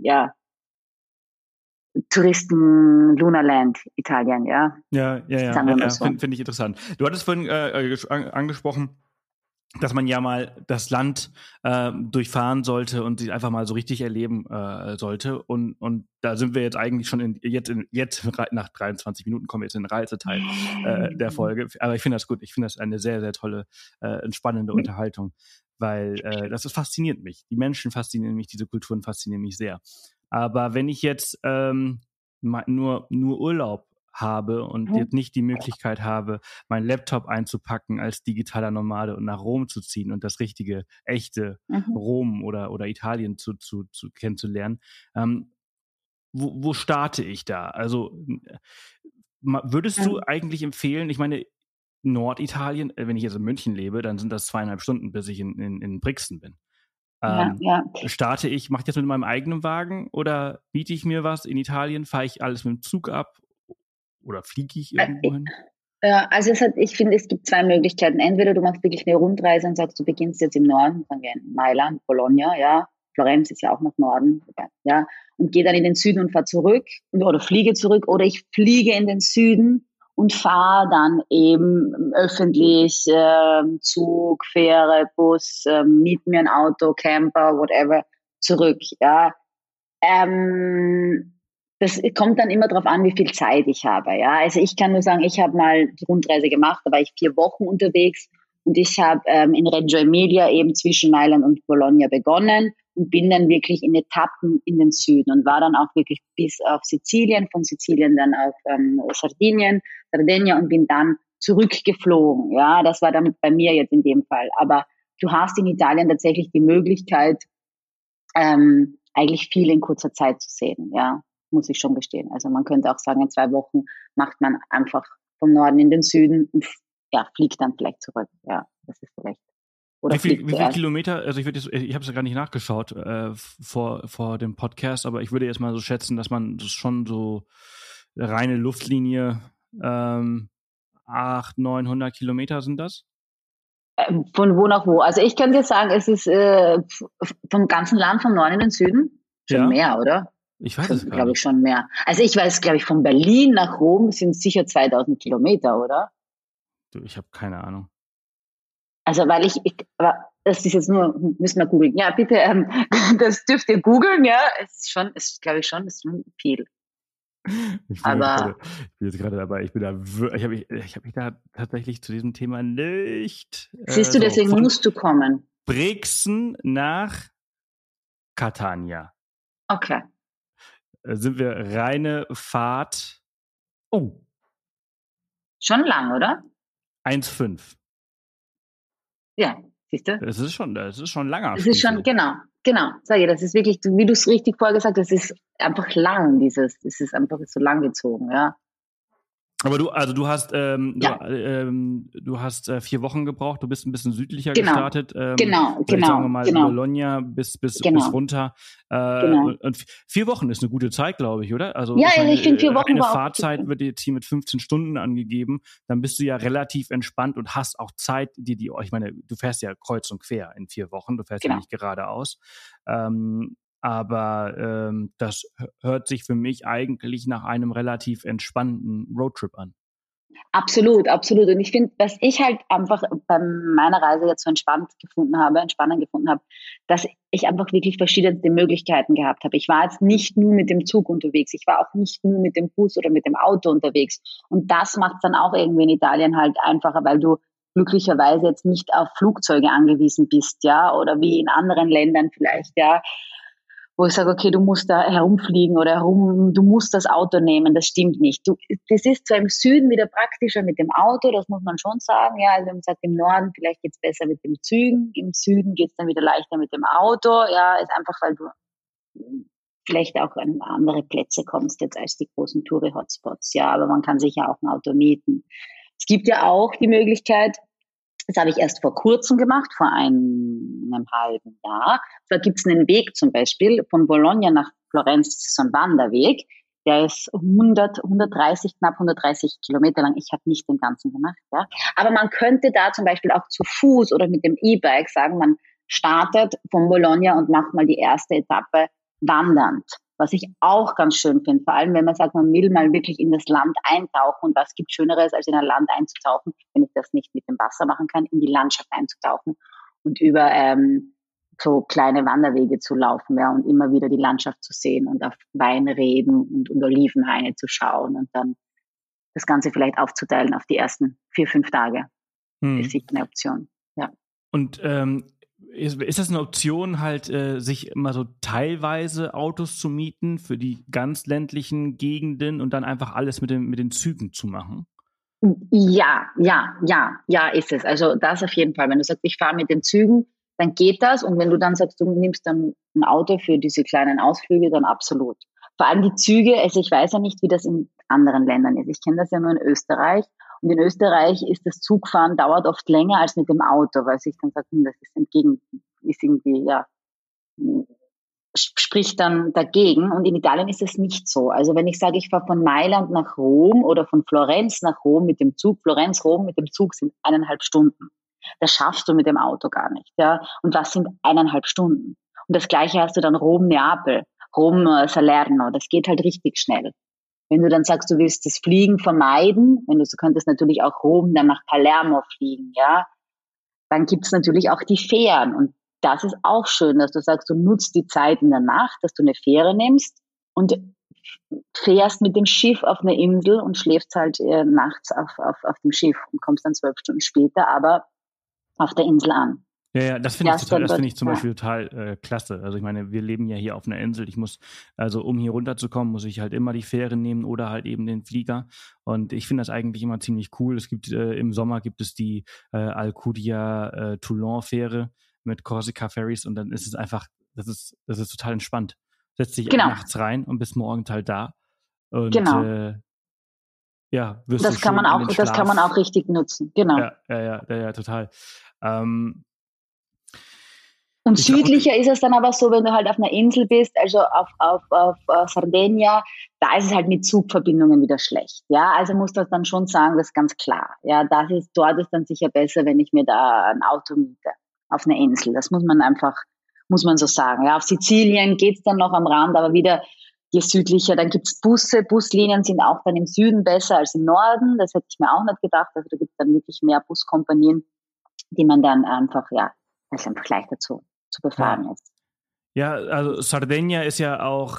Touristen-Lunaland Italien, ja.
Ja. Finde ich interessant. Du hattest vorhin angesprochen, dass man ja mal das Land durchfahren sollte und sich einfach mal so richtig erleben sollte. Und da sind wir jetzt eigentlich schon jetzt nach 23 Minuten kommen wir jetzt in den Reiseteil der Folge. Aber ich finde das gut. Ich finde das eine sehr, sehr tolle, entspannende Unterhaltung, weil das fasziniert mich. Die Menschen faszinieren mich, diese Kulturen faszinieren mich sehr. Aber wenn ich jetzt nur Urlaub habe und jetzt nicht die Möglichkeit habe, meinen Laptop einzupacken als digitaler Nomade und nach Rom zu ziehen und das richtige, echte Rom oder Italien zu kennenzulernen, wo starte ich da? Also würdest du eigentlich empfehlen, ich meine, Norditalien, wenn ich jetzt in München lebe, dann sind das 2,5 Stunden, bis ich in Brixen bin. Starte ich, mache ich das mit meinem eigenen Wagen oder biete ich mir was in Italien, fahre ich alles mit dem Zug ab oder fliege ich irgendwo hin?
Ja, also ich finde, es gibt zwei Möglichkeiten. Entweder du machst wirklich eine Rundreise und sagst, du beginnst jetzt im Norden, sagen wir in Mailand, Bologna, ja, Florenz ist ja auch noch Norden, ja, und geh dann in den Süden und fahr zurück oder fliege zurück oder ich fliege in den Süden und fahre dann eben öffentlich, Zug, Fähre, Bus, miet mir ein Auto, Camper, whatever, zurück, ja. Das kommt dann immer darauf an, wie viel Zeit ich habe, ja. Also ich kann nur sagen, ich habe mal die Rundreise gemacht, da war ich 4 Wochen unterwegs und ich habe in Reggio Emilia eben zwischen Mailand und Bologna begonnen und bin dann wirklich in Etappen in den Süden und war dann auch wirklich bis auf Sizilien, von Sizilien dann auf Sardinien und bin dann zurückgeflogen. Ja, das war dann bei mir jetzt in dem Fall. Aber du hast in Italien tatsächlich die Möglichkeit, eigentlich viel in kurzer Zeit zu sehen, ja, muss ich schon gestehen. Also man könnte auch sagen, in 2 Wochen macht man einfach vom Norden in den Süden und fliegt dann vielleicht zurück. Ja, das ist vielleicht.
Wie viel Kilometer, also ich habe es ja gar nicht nachgeschaut vor dem Podcast, aber ich würde jetzt mal so schätzen, dass man schon so reine Luftlinie 800-900 Kilometer sind das?
Von wo nach wo? Also ich kann dir sagen, es ist vom ganzen Land, vom Norden in den Süden, schon mehr, oder?
Ich weiß es gar nicht.
Glaube ich schon mehr. Also ich weiß, glaube ich, von Berlin nach Rom sind es sicher 2000 Kilometer, oder?
Du, ich habe keine Ahnung.
Also weil aber das ist jetzt nur, müssen wir googeln. Ja, bitte, das dürft ihr googeln, ja. Es ist glaube ich schon, ist schon viel.
Ich bin jetzt gerade dabei, ich habe mich da tatsächlich zu diesem Thema nicht.
Siehst du, deswegen musst du kommen.
Brixen nach Catania.
Okay.
Sind wir reine Fahrt. Oh.
Schon lang, oder?
1,5.
Ja, siehst du?
Das ist schon langer.
Das ist schon, genau. Sag ich, das ist wirklich, wie du es richtig vorher gesagt hast, das ist einfach lang, das ist einfach so lang gezogen, ja.
Aber du hast
Ja,
du hast 4 Wochen gebraucht. Du bist ein bisschen südlicher
genau,
gestartet.
genau,
Vielleicht sagen wir
genau,
mal
genau,
Bologna bis
genau,
runter.
genau.
Und 4 Wochen ist eine gute Zeit, glaube ich, oder? Also
Ja,
ich
also
meine,
ich finde 4 Wochen
reine
war auch
Fahrzeit
super.
wird jetzt hier mit 15 Stunden angegeben. Dann bist du ja relativ entspannt und hast auch Zeit, ich meine, du fährst ja kreuz und quer in 4 Wochen. Du fährst ja
Genau.
nicht geradeaus. Aber das hört sich für mich eigentlich nach einem relativ entspannten Roadtrip an.
Absolut, absolut. Und ich finde, was ich halt einfach bei meiner Reise jetzt so entspannend gefunden habe, dass ich einfach wirklich verschiedenste Möglichkeiten gehabt habe. Ich war jetzt nicht nur mit dem Zug unterwegs, ich war auch nicht nur mit dem Bus oder mit dem Auto unterwegs. Und das macht es dann auch irgendwie in Italien halt einfacher, weil du glücklicherweise jetzt nicht auf Flugzeuge angewiesen bist, ja, oder wie in anderen Ländern vielleicht, ja, wo ich sage, okay, du musst da herumfliegen oder du musst das Auto nehmen, das stimmt nicht. Das ist zwar im Süden wieder praktischer mit dem Auto, das muss man schon sagen, ja, also man sagt im Norden vielleicht geht's besser mit dem Zügen, im Süden geht's dann wieder leichter mit dem Auto, ja, ist einfach, weil du vielleicht auch an andere Plätze kommst jetzt als die großen Touri-Hotspots, ja, aber man kann sich ja auch ein Auto mieten. Es gibt ja auch die Möglichkeit, das habe ich erst vor kurzem gemacht, vor einem halben Jahr. Da gibt es einen Weg zum Beispiel von Bologna nach Florenz, das ist so ein Wanderweg. Der ist 130, knapp 130 Kilometer lang. Ich habe nicht den ganzen gemacht, ja. Aber man könnte da zum Beispiel auch zu Fuß oder mit dem E-Bike sagen, man startet von Bologna und macht mal die erste Etappe wandernd. Was ich auch ganz schön finde, vor allem wenn man sagt, man will mal wirklich in das Land eintauchen. Und was gibt Schöneres, als in ein Land einzutauchen, wenn ich das nicht mit dem Wasser machen kann, in die Landschaft einzutauchen und über so kleine Wanderwege zu laufen, ja, und immer wieder die Landschaft zu sehen und auf Weinreben und Olivenhaine zu schauen und dann das Ganze vielleicht aufzuteilen auf die ersten 4, 5 Tage. Ist
Hm.
sicher eine Option. Ja.
Und ist das eine Option, halt sich immer so teilweise Autos zu mieten für die ganz ländlichen Gegenden und dann einfach alles mit den Zügen zu machen?
Ja, ist es. Also das auf jeden Fall. Wenn du sagst, ich fahre mit den Zügen, dann geht das. Und wenn du dann sagst, du nimmst dann ein Auto für diese kleinen Ausflüge, dann absolut. Vor allem die Züge, also ich weiß ja nicht, wie das in anderen Ländern ist. Ich kenne das ja nur in Österreich. Und in Österreich ist das Zugfahren dauert oft länger als mit dem Auto, weil sich dann sagt, das ist irgendwie, ja, spricht dann dagegen. Und in Italien ist es nicht so. Also wenn ich sage, ich fahre von Mailand nach Rom oder von Florenz nach Rom mit dem Zug, Florenz, Rom mit dem Zug sind 1,5 Stunden. Das schaffst du mit dem Auto gar nicht. Ja? Und was sind 1,5 Stunden? Und das Gleiche hast du dann Rom-Neapel, Rom-Salerno. Das geht halt richtig schnell. Wenn du dann sagst, du willst das Fliegen vermeiden, wenn du so könntest natürlich auch Rom dann nach Palermo fliegen, ja, dann gibt's natürlich auch die Fähren. Und das ist auch schön, dass du sagst, du nutzt die Zeit in der Nacht, dass du eine Fähre nimmst und fährst mit dem Schiff auf eine Insel und schläfst halt nachts auf dem Schiff und kommst dann 12 Stunden später aber auf der Insel an.
Ja, das finde ich
Fährst
total,
dann
das
dort,
finde ich zum
ja.
Beispiel total klasse. Also ich meine, wir leben ja hier auf einer Insel. Also um hier runterzukommen, muss ich halt immer die Fähre nehmen oder halt eben den Flieger. Und ich finde das eigentlich immer ziemlich cool. Im Sommer gibt es die Alcudia Toulon-Fähre mit Corsica Ferries und dann ist es einfach, das ist total entspannt. Setzt dich
Genau,
nachts rein und bist morgens halt da. Und
genau.
ja, wirst du schön in den
Das kann man auch
Schlaf.
richtig nutzen. Genau.
Ja, total. Ähm,
Und
ich glaube,
südlicher ist es dann aber so, wenn du halt auf einer Insel bist, also auf Sardinia, da ist es halt mit Zugverbindungen wieder schlecht. Ja, also muss das dann schon sagen, das ist ganz klar. Ja, dort ist dann sicher besser, wenn ich mir da ein Auto miete auf einer Insel. Das muss man so sagen. Ja, auf Sizilien geht's dann noch am Rand, aber wieder je südlicher, dann gibt's Busse. Buslinien sind auch dann im Süden besser als im Norden. Das hätte ich mir auch nicht gedacht. Also da gibt's dann wirklich mehr Buskompanien, die man dann einfach, ja, das ist einfach leichter zu befahren
ja.
ist.
Ja, also Sardinia ist ja auch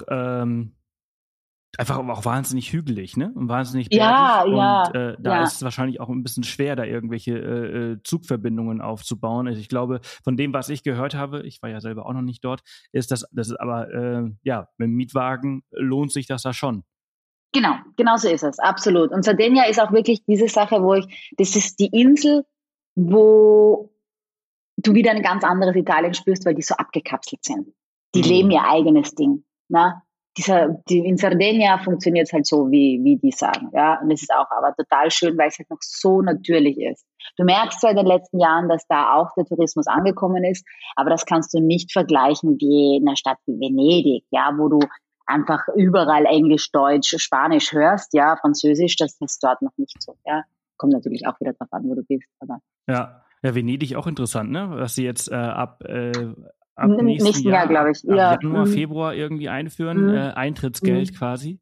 einfach auch wahnsinnig hügelig, ne? Und wahnsinnig bergig. Und da
Ja.
ist es wahrscheinlich auch ein bisschen schwer, da irgendwelche Zugverbindungen aufzubauen. Also ich glaube, von dem, was ich gehört habe, ich war ja selber auch noch nicht dort, ist das ist aber, ja, mit dem Mietwagen lohnt sich das da schon.
Genau so ist es, absolut. Und Sardinia ist auch wirklich diese Sache, das ist die Insel, wo du wieder ein ganz anderes Italien spürst, weil die so abgekapselt sind. Die leben ihr eigenes Ding. Ne? in Sardinia funktioniert es halt so, wie die sagen, ja. Und es ist auch aber total schön, weil es halt noch so natürlich ist. Du merkst zwar in den letzten Jahren, dass da auch der Tourismus angekommen ist, aber das kannst du nicht vergleichen wie in einer Stadt wie Venedig, ja, wo du einfach überall Englisch, Deutsch, Spanisch hörst, ja, Französisch, das ist dort noch nicht so, ja. Kommt natürlich auch wieder drauf an, wo du bist, aber.
Ja, Venedig auch interessant, ne? Was sie jetzt ab
nächsten Jahr, glaube ich.
Ab Januar, Februar irgendwie einführen, Eintrittsgeld quasi.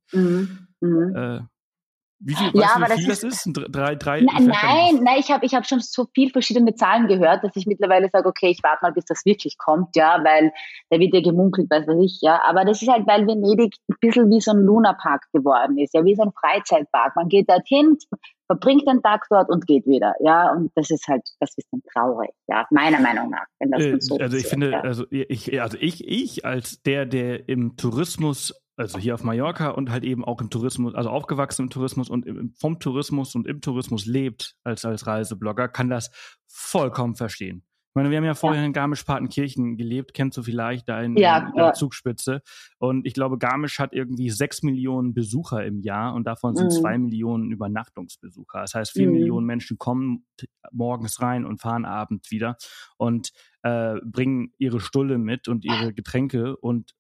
Wie viel,
ja,
weißt du, wie viel das ist?
Nein, ich hab schon so viel verschiedene Zahlen gehört, dass ich mittlerweile sage, okay, ich warte mal, bis das wirklich kommt, ja, weil da wird ja gemunkelt, weiß was ich, ja. Aber das ist halt, weil Venedig ein bisschen wie so ein Lunapark geworden ist, ja, wie so ein Freizeitpark. Man geht dorthin, verbringt den Tag dort und geht wieder, ja. Und das ist dann traurig, ja, meiner Meinung nach, wenn das dann so
also
ist.
Ich finde,
ja.
ich als der im Tourismus, also hier auf Mallorca und halt eben auch im Tourismus, also aufgewachsen im Tourismus und vom Tourismus und im Tourismus lebt als Reiseblogger, kann das vollkommen verstehen. Ich meine, wir haben ja vorher in Garmisch-Partenkirchen gelebt, kennst du vielleicht, da in der Zugspitze. Und ich glaube, Garmisch hat irgendwie 6 Millionen Besucher im Jahr und davon sind 2 Millionen Übernachtungsbesucher. Das heißt, 4 Millionen Menschen kommen morgens rein und fahren abends wieder und bringen ihre Stulle mit und ihre Getränke und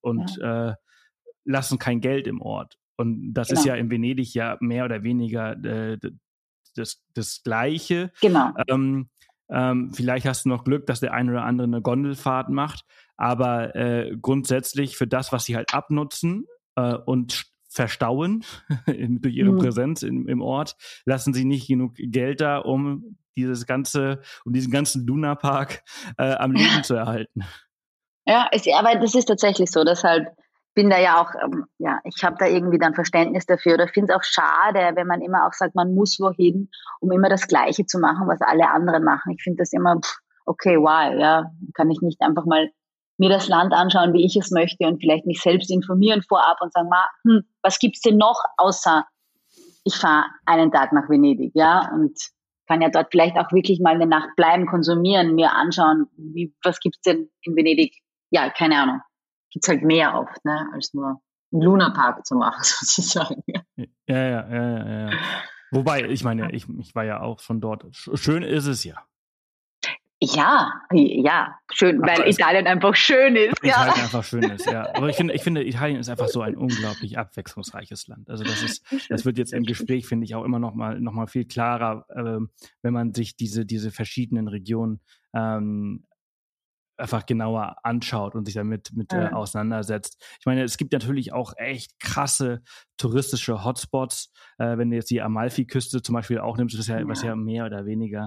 lassen kein Geld im Ort. Und das ist ja in Venedig ja mehr oder weniger das Gleiche.
Genau.
Vielleicht hast du noch Glück, dass der eine oder andere eine Gondelfahrt macht, aber grundsätzlich für das, was sie halt abnutzen und verstauen durch ihre Präsenz im Ort, lassen sie nicht genug Geld da, um diesen ganzen Lunapark am Leben zu erhalten.
Ja, aber das ist tatsächlich so, deshalb bin da ja auch, ich habe da irgendwie dann Verständnis dafür oder finde es auch schade, wenn man immer auch sagt, man muss wohin, um immer das Gleiche zu machen, was alle anderen machen. Ich finde das immer, okay, why, ja, kann ich nicht einfach mal mir das Land anschauen, wie ich es möchte und vielleicht mich selbst informieren vorab und sagen, was gibt's denn noch, außer ich fahre einen Tag nach Venedig, ja, und kann ja dort vielleicht auch wirklich mal eine Nacht bleiben, konsumieren, mir anschauen, was gibt's denn in Venedig? Ja, keine Ahnung. Gibt's halt mehr oft, ne, als nur einen Lunapark zu machen, sozusagen.
Ja. Wobei, ich meine, ich war ja auch schon dort. Schön ist es ja.
Ja, schön, weil Italien einfach schön ist.
Italien einfach schön ist, ja. Aber ich finde, Italien ist einfach so ein unglaublich abwechslungsreiches Land. Also das wird jetzt im Gespräch, finde ich, auch immer noch mal viel klarer, wenn man sich diese verschiedenen Regionen einfach genauer anschaut und sich damit auseinandersetzt. Ich meine, es gibt natürlich auch echt krasse touristische Hotspots. Wenn du jetzt die Amalfi-Küste zum Beispiel auch nimmst, was ja mehr oder weniger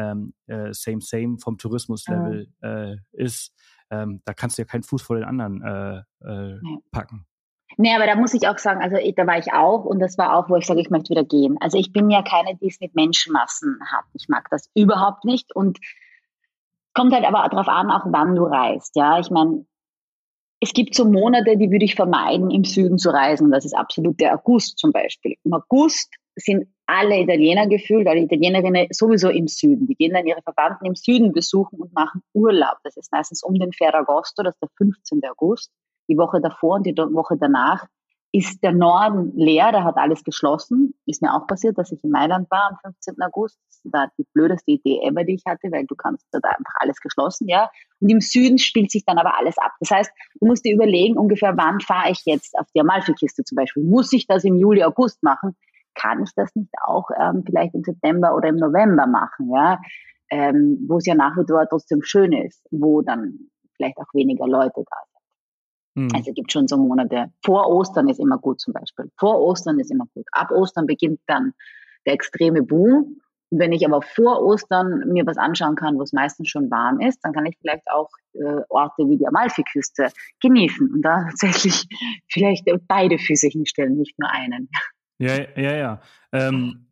same vom Tourismuslevel ist, da kannst du ja keinen Fuß vor den anderen packen.
Nee, aber da muss ich auch sagen, also da war ich auch und das war auch, wo ich sage, ich möchte wieder gehen. Also ich bin ja keine, die es mit Menschenmassen hat. Ich mag das überhaupt nicht und kommt halt aber darauf an, auch wann du reist. Ja, ich meine, es gibt so Monate, die würde ich vermeiden, im Süden zu reisen. Das ist absolut der August zum Beispiel. Im August sind alle Italiener gefühlt, alle Italienerinnen sowieso im Süden. Die gehen dann ihre Verwandten im Süden besuchen und machen Urlaub. Das ist meistens um den Ferragosto, das ist der 15. August. Die Woche davor und die Woche danach ist der Norden leer, da hat alles geschlossen. Ist mir auch passiert, dass ich in Mailand war am 15. August. Das war die blödeste Idee ever, die ich hatte, weil du kannst da einfach alles geschlossen, ja. Und im Süden spielt sich dann aber alles ab. Das heißt, du musst dir überlegen, ungefähr wann fahre ich jetzt auf die Amalfiküste zum Beispiel. Muss ich das im Juli, August machen? Kann ich das nicht auch vielleicht im September oder im November machen, ja? Wo es ja nach wie vor trotzdem schön ist, wo dann vielleicht auch weniger Leute da sind. Also es gibt schon so Monate. Vor Ostern ist immer gut zum Beispiel. Vor Ostern ist immer gut. Ab Ostern beginnt dann der extreme Boom. Und wenn ich aber vor Ostern mir was anschauen kann, wo es meistens schon warm ist, dann kann ich vielleicht auch Orte wie die Amalfiküste genießen und da tatsächlich vielleicht beide Füße hinstellen, nicht nur einen.
Ja. Wenn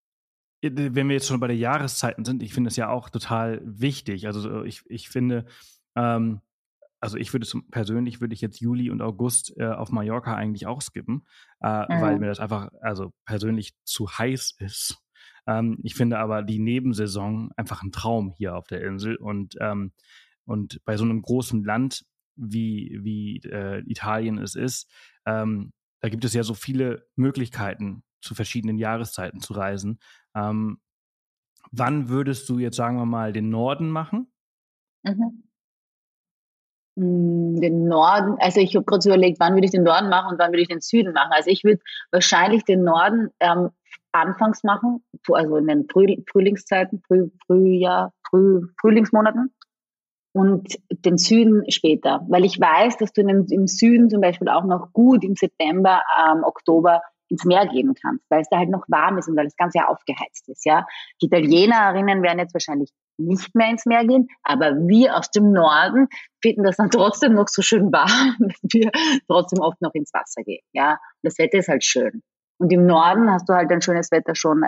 wir jetzt schon bei den Jahreszeiten sind, ich finde es ja auch total wichtig. Also ich finde, also persönlich würde ich jetzt Juli und August auf Mallorca eigentlich auch skippen, weil mir das einfach persönlich zu heiß ist. Ich finde aber die Nebensaison einfach ein Traum hier auf der Insel und bei so einem großen Land wie Italien es ist, da gibt es ja so viele Möglichkeiten, zu verschiedenen Jahreszeiten zu reisen. Wann würdest du jetzt, sagen wir mal, den Norden machen?
Mhm. Den Norden, also ich habe gerade so überlegt, wann würde ich den Norden machen und wann würde ich den Süden machen. Also ich würde wahrscheinlich den Norden anfangs machen, also in den Frühlingszeiten, Frühlingsmonaten und den Süden später. Weil ich weiß, dass du im Süden zum Beispiel auch noch gut im September, Oktober ins Meer gehen kannst, weil es da halt noch warm ist und weil das Ganze ja aufgeheizt ist. Ja, die Italienerinnen werden jetzt wahrscheinlich nicht mehr ins Meer gehen, aber wir aus dem Norden finden das dann trotzdem noch so schön warm, dass wir trotzdem oft noch ins Wasser gehen. Ja, das Wetter ist halt schön. Und im Norden hast du halt ein schönes Wetter schon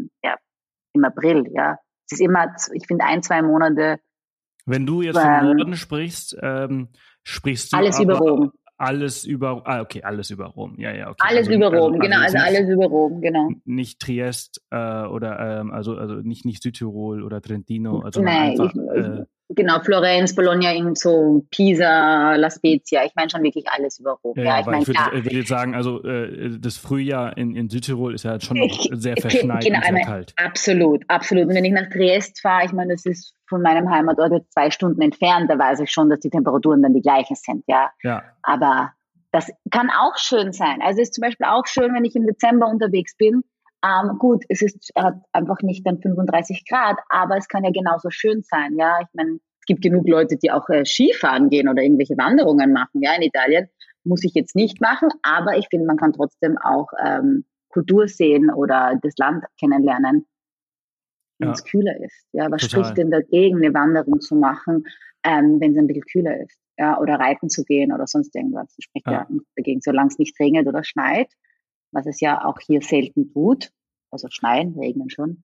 im April. Ja, es ist immer, ich finde, 1-2 Monate.
Wenn du jetzt vom Norden sprichst, sprichst du
alles über Rom.
Alles über, alles über Rom. Ja, okay.
Alles über Rom, genau, also alles über Rom, genau.
Nicht Triest oder also nicht Südtirol oder Trentino, also
nein,
einfach
genau, Florenz, Bologna, so Pisa, La Spezia, ich meine schon wirklich alles über Rom.
Ja, ich würde jetzt sagen, also das Frühjahr in Südtirol ist ja schon noch sehr verschneit und sehr kalt.
Absolut. Und wenn ich nach Triest fahre, ich meine, das ist von meinem Heimatort jetzt 2 Stunden entfernt, da weiß ich schon, dass die Temperaturen dann die gleichen sind, ja. Aber das kann auch schön sein. Also es ist zum Beispiel auch schön, wenn ich im Dezember unterwegs bin. Gut, hat einfach nicht dann 35 Grad, aber es kann ja genauso schön sein, ja. Ich meine, es gibt genug Leute, die auch Skifahren gehen oder irgendwelche Wanderungen machen, ja, in Italien. Muss ich jetzt nicht machen, aber ich finde, man kann trotzdem auch Kultur sehen oder das Land kennenlernen, wenn es kühler ist. Ja, was spricht denn dagegen, eine Wanderung zu machen, wenn es ein bisschen kühler ist? Ja, oder reiten zu gehen oder sonst irgendwas. Das spricht ja dagegen, solange es nicht regnet oder schneit, was es ja auch hier selten tut, also schneien, regnen schon,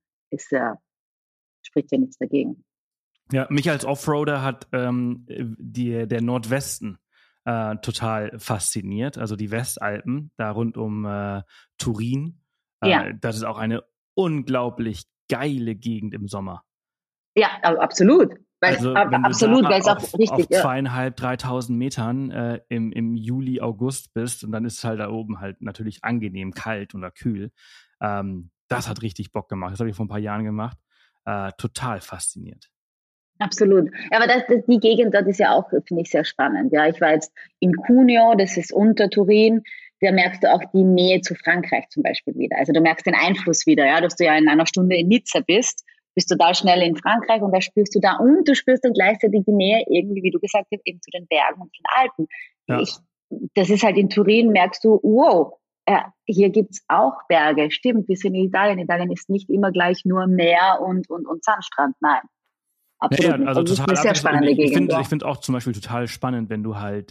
spricht ja nichts dagegen.
Ja, mich als Offroader hat der Nordwesten total fasziniert, also die Westalpen, da rund um Turin. Das ist auch eine unglaublich geile Gegend im Sommer.
Ja, absolut.
Absolut, weil es auch richtig auf 2.500, 3.000 Metern im Juli, August bist und dann ist es halt da oben halt natürlich angenehm kalt oder kühl. Das hat richtig Bock gemacht. Das habe ich vor ein paar Jahren gemacht. Total fasziniert.
Absolut. Ja, aber die Gegend dort ist ja auch, finde ich, sehr spannend. Ja, ich war jetzt in Cuneo, das ist unter Turin. Da merkst du auch die Nähe zu Frankreich zum Beispiel wieder. Also du merkst den Einfluss wieder, ja, dass du ja in einer Stunde in Nizza bist du da schnell in Frankreich und da spürst du da und du spürst dann gleichzeitig die Nähe irgendwie, wie du gesagt hast, eben zu den Bergen und den Alpen. Ja. Das ist halt in Turin, merkst du, wow, hier gibt's auch Berge. Stimmt, wir sind in Italien. Italien ist nicht immer gleich nur Meer und Sandstrand. Nein. Absolut.
Ja, also
das
total
ist eine sehr spannende Gegend.
Ich finde auch zum Beispiel total spannend, wenn du halt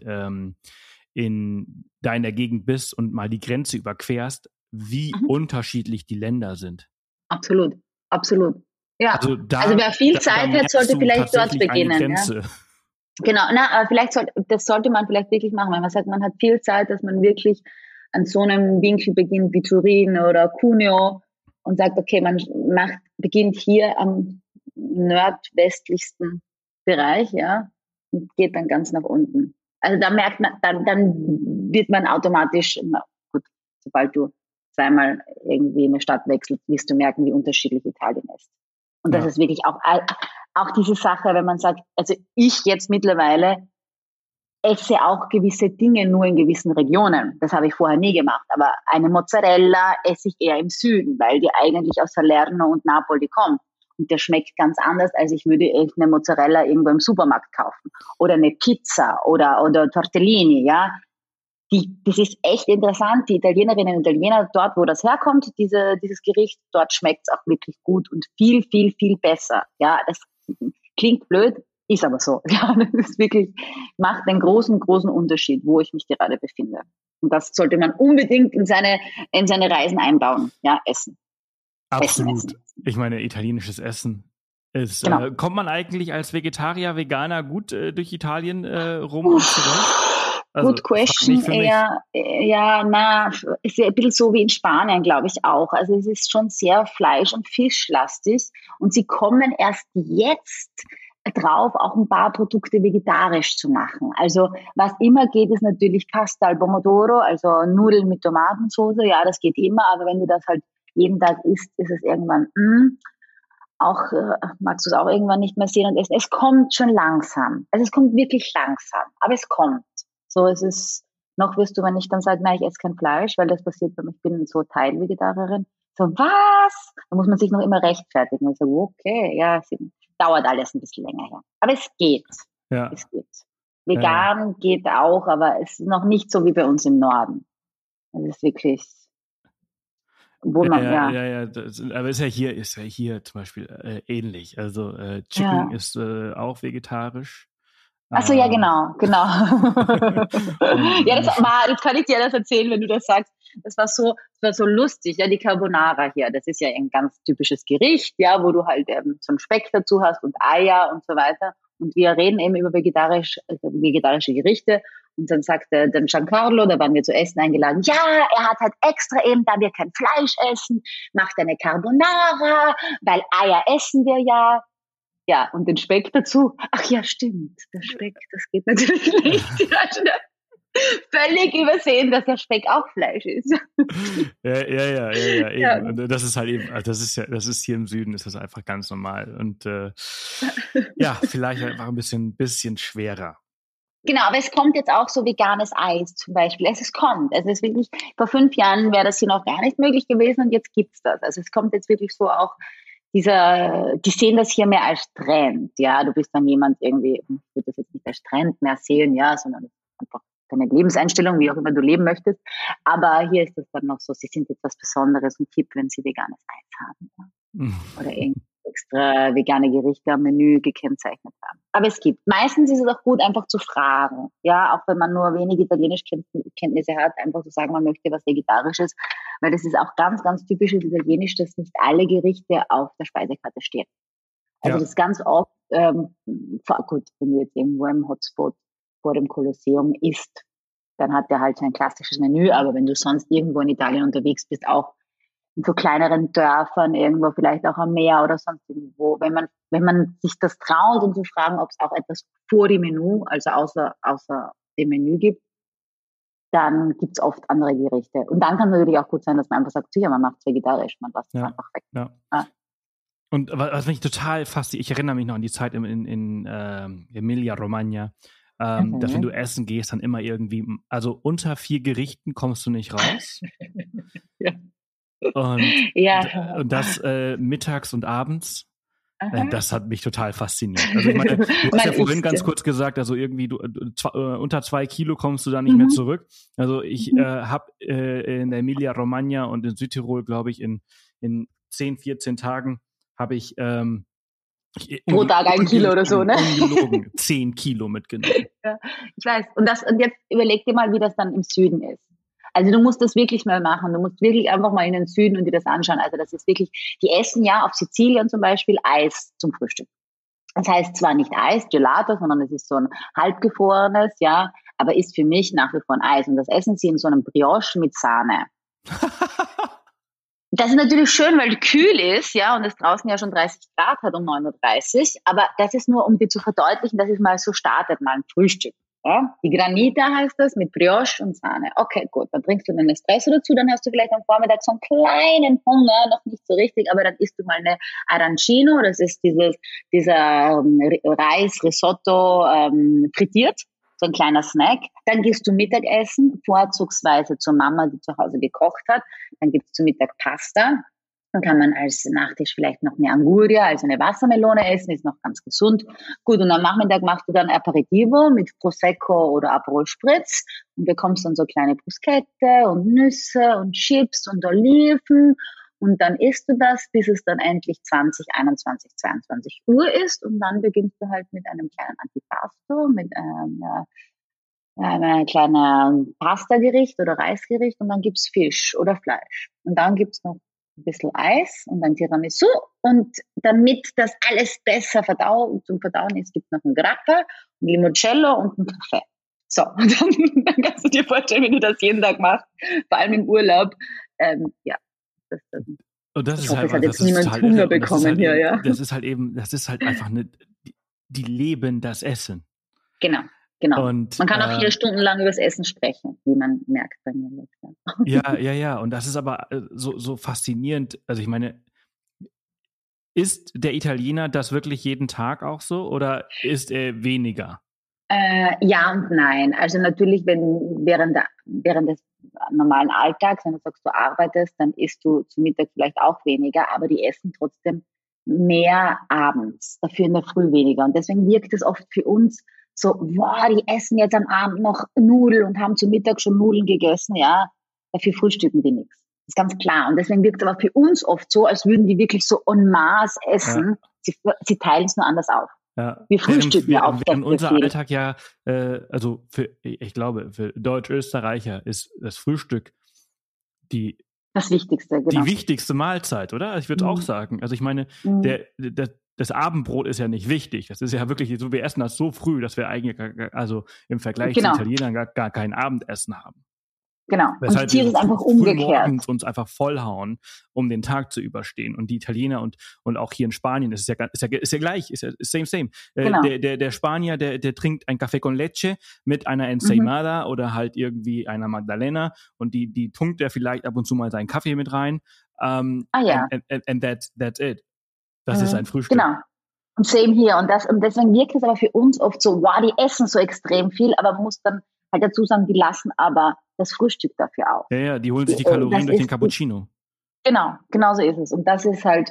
in deiner Gegend bist und mal die Grenze überquerst, wie unterschiedlich die Länder sind.
Absolut. Ja, also wer viel Zeit hat, sollte vielleicht dort beginnen. Ja. Genau, aber das sollte man vielleicht wirklich machen, weil man sagt, man hat viel Zeit, dass man wirklich an so einem Winkel beginnt wie Turin oder Cuneo und sagt, okay, man beginnt hier am nordwestlichsten Bereich, ja, und geht dann ganz nach unten. Also da merkt man, dann wird man automatisch, sobald du zweimal irgendwie in eine Stadt wechselst, wirst du merken, wie unterschiedlich Italien ist. Und das ist wirklich auch diese Sache, wenn man sagt, also ich jetzt mittlerweile esse auch gewisse Dinge nur in gewissen Regionen. Das habe ich vorher nie gemacht. Aber eine Mozzarella esse ich eher im Süden, weil die eigentlich aus Salerno und Napoli kommt. Und der schmeckt ganz anders, als ich würde eine Mozzarella irgendwo im Supermarkt kaufen. Oder eine Pizza oder Tortellini, ja. Das ist echt interessant. Die Italienerinnen und Italiener, dort, wo das herkommt, dieses Gericht, dort schmeckt es auch wirklich gut und viel, viel, viel besser. Ja, das klingt blöd, ist aber so. Ja, das ist wirklich, macht einen großen, großen Unterschied, wo ich mich gerade befinde. Und das sollte man unbedingt in seine Reisen einbauen. Ja, Essen.
Absolut.
Essen.
Ich meine, italienisches Essen ist,
genau.
Kommt man eigentlich als Vegetarier, Veganer gut durch Italien rum und zurecht?
Also, Good question. Ist ja ein bisschen so wie in Spanien, glaube ich auch. Also es ist schon sehr Fleisch- und Fischlastig und sie kommen erst jetzt drauf, auch ein paar Produkte vegetarisch zu machen. Also was immer geht, ist natürlich Pasta al Pomodoro, also Nudeln mit Tomatensauce. Ja, das geht immer, aber wenn du das halt jeden Tag isst, ist es irgendwann auch magst du es auch irgendwann nicht mehr sehen und essen. Es kommt schon langsam. Also es kommt wirklich langsam, aber es kommt. So, es ist noch wirst du, wenn ich dann sage, nein, ich esse kein Fleisch, weil das passiert bei mir, ich bin so Teilvegetarierin. So, was? Da muss man sich noch immer rechtfertigen. Ich sage, okay, ja, es dauert alles ein bisschen länger her. Aber es geht.
Ja.
Es geht. Vegan geht auch, aber es ist noch nicht so wie bei uns im Norden. Es ist wirklich, wo man,
aber ist ja hier zum Beispiel ähnlich. Also Chicken ist auch vegetarisch.
Achso, ja, genau. Ja, jetzt kann ich dir das erzählen, wenn du das sagst. Das war so lustig, ja, die Carbonara hier. Das ist ja ein ganz typisches Gericht, ja, wo du halt so einen Speck dazu hast und Eier und so weiter. Und wir reden eben über vegetarische Gerichte. Und dann sagte dann Giancarlo, da waren wir zu essen eingeladen, ja, er hat halt extra eben, da wir kein Fleisch essen, macht eine Carbonara, weil Eier essen wir ja. Ja, und den Speck dazu. Ach ja, stimmt. Der Speck, das geht natürlich nicht. Völlig übersehen, dass der Speck auch Fleisch ist.
Ja, eben. Ja. Und das ist halt eben, also das ist hier im Süden, ist das einfach ganz normal. Und vielleicht einfach ein bisschen schwerer.
Genau, aber es kommt jetzt auch so veganes Eis zum Beispiel. Es kommt. Es ist wirklich, vor 5 Jahren wäre das hier noch gar nicht möglich gewesen und jetzt gibt's das. Also es kommt jetzt wirklich so auch die sehen das hier mehr als Trend, ja. Du bist dann jemand irgendwie, ich würde das jetzt nicht als Trend mehr sehen, ja, sondern einfach deine Lebenseinstellung, wie auch immer du leben möchtest. Aber hier ist das dann noch so, sie sind etwas Besonderes und Tipp, wenn sie veganes Eis haben, ja. Oder irgendwie extra vegane Gerichte am Menü gekennzeichnet haben. Aber es gibt. Meistens ist es auch gut, einfach zu fragen. Ja, auch wenn man nur wenig Italienischkenntnisse hat, einfach zu sagen, man möchte was Vegetarisches. Weil das ist auch ganz, ganz typisches Italienisch, dass nicht alle Gerichte auf der Speisekarte stehen. Also das ist ganz oft, gut, wenn du jetzt irgendwo im Hotspot vor dem Kolosseum isst, dann hat der halt sein klassisches Menü. Aber wenn du sonst irgendwo in Italien unterwegs bist, auch in so kleineren Dörfern, irgendwo vielleicht auch am Meer oder sonst irgendwo, wenn man sich das traut und zu fragen, ob es auch etwas vor dem Menü, also außer dem Menü gibt, dann gibt's oft andere Gerichte. Und dann kann es natürlich auch gut sein, dass man einfach sagt, sicher, man macht es vegetarisch, man lässt es einfach weg.
Ja. Und was mich total fasziniert, ich erinnere mich noch an die Zeit in Emilia-Romagna, dass wenn du essen gehst, dann immer irgendwie, also unter 4 Gerichten kommst du nicht raus.
Ja.
Und das mittags und abends. Das hat mich total fasziniert. Also ich meine, du hast ja vorhin ganz kurz gesagt, also irgendwie unter 2 Kilo kommst du da nicht mehr zurück. Also ich habe in der Emilia-Romagna und in Südtirol, glaube ich, in 10, 14 Tagen habe ich
pro Tag 1 Kilo oder so, ne?
Ungelogen 10 Kilo mitgenommen.
Ja, ich weiß. Und jetzt überleg dir mal, wie das dann im Süden ist. Also du musst das wirklich mal machen. Du musst wirklich einfach mal in den Süden und dir das anschauen. Also das ist wirklich, die essen ja auf Sizilien zum Beispiel Eis zum Frühstück. Das heißt zwar nicht Eis, Gelato, sondern es ist so ein halbgefrorenes, ja, aber ist für mich nach wie vor ein Eis. Und das essen sie in so einem Brioche mit Sahne. Das ist natürlich schön, weil es kühl ist, ja, und es draußen ja schon 30 Grad hat um 9:30 Uhr. Aber das ist nur, um dir zu verdeutlichen, dass es mal so startet, mal ein Frühstück. Ja? Die Granita heißt das, mit Brioche und Sahne. Okay, gut, dann trinkst du einen Espresso dazu, dann hast du vielleicht am Vormittag so einen kleinen Hunger, noch nicht so richtig, aber dann isst du mal eine Arancino, das ist dieser Reis-Risotto frittiert, so ein kleiner Snack. Dann gehst du Mittagessen, vorzugsweise zur Mama, die zu Hause gekocht hat. Dann gibt's zu Mittag Pasta. Dann kann man als Nachtisch vielleicht noch eine Anguria, also eine Wassermelone essen, ist noch ganz gesund. Gut, und am Nachmittag machst du dann Aperitivo mit Prosecco oder Aperol Spritz und bekommst dann so kleine Bruschette und Nüsse und Chips und Oliven. Und dann isst du das, bis es dann endlich 20, 21, 22 Uhr ist. Und dann beginnst du halt mit einem kleinen Antipasto, mit einem kleinen Pastagericht oder Reisgericht. Und dann gibt's Fisch oder Fleisch. Und dann gibt's noch ein bisschen Eis und ein Tiramisu. Und damit das alles besser zum Verdauen ist, gibt's noch ein Grappa, ein Limoncello und einen Kaffee. So, und dann kannst du dir vorstellen, wenn du das jeden Tag machst, vor allem im Urlaub, ja.
Und das
ich
ist
hoffe,
halt,
es hat jetzt niemand Hunger bekommen hier, ja.
Das ist halt einfach eine, die leben das Essen.
Genau.
Und,
man kann auch 4 Stunden lang über das Essen sprechen, wie man merkt bei mir jetzt.
Ja. Und das ist aber so faszinierend. Also ich meine, ist der Italiener das wirklich jeden Tag auch so oder ist er weniger?
Ja und nein. Also natürlich, wenn während des normalen Alltags, wenn du sagst, du arbeitest, dann isst du zu Mittag vielleicht auch weniger, aber die essen trotzdem mehr abends, dafür in der Früh weniger. Und deswegen wirkt es oft für uns so, wow, die essen jetzt am Abend noch Nudeln und haben zu Mittag schon Nudeln gegessen, ja, dafür frühstücken die nichts. Das ist ganz klar. Und deswegen wirkt es aber für uns oft so, als würden die wirklich so en masse essen. Ja. Sie teilen es nur anders auf.
Ja.
Wir frühstücken ja auch.
Während unser Alltag ja, also ich glaube, für Deutsch-Österreicher ist das Frühstück
das Wichtigste, genau.
Die wichtigste Mahlzeit, oder? Also ich würde auch sagen. Also ich meine, das Abendbrot ist ja nicht wichtig. Das ist ja wirklich so, wir essen das so früh, dass wir eigentlich, also im Vergleich zu Italienern gar kein Abendessen haben.
Genau.
Weshalb
und hier ist es einfach umgekehrt.
Uns einfach vollhauen, um den Tag zu überstehen. Und die Italiener und auch hier in Spanien ist ja gleich, ist same.
Genau.
Der Spanier, der trinkt ein Café con Leche mit einer Ensaimada oder halt irgendwie einer Magdalena und die tunkt er vielleicht ab und zu mal seinen Kaffee mit rein. And that's it. Das ist ein Frühstück.
Genau. Und same hier. Und deswegen wirkt es aber für uns oft so, wow, die essen so extrem viel, aber man muss dann halt dazu sagen, die lassen aber das Frühstück dafür auf.
Ja, die holen sich die Kalorien durch den Cappuccino.
Genau so ist es. Und das ist halt,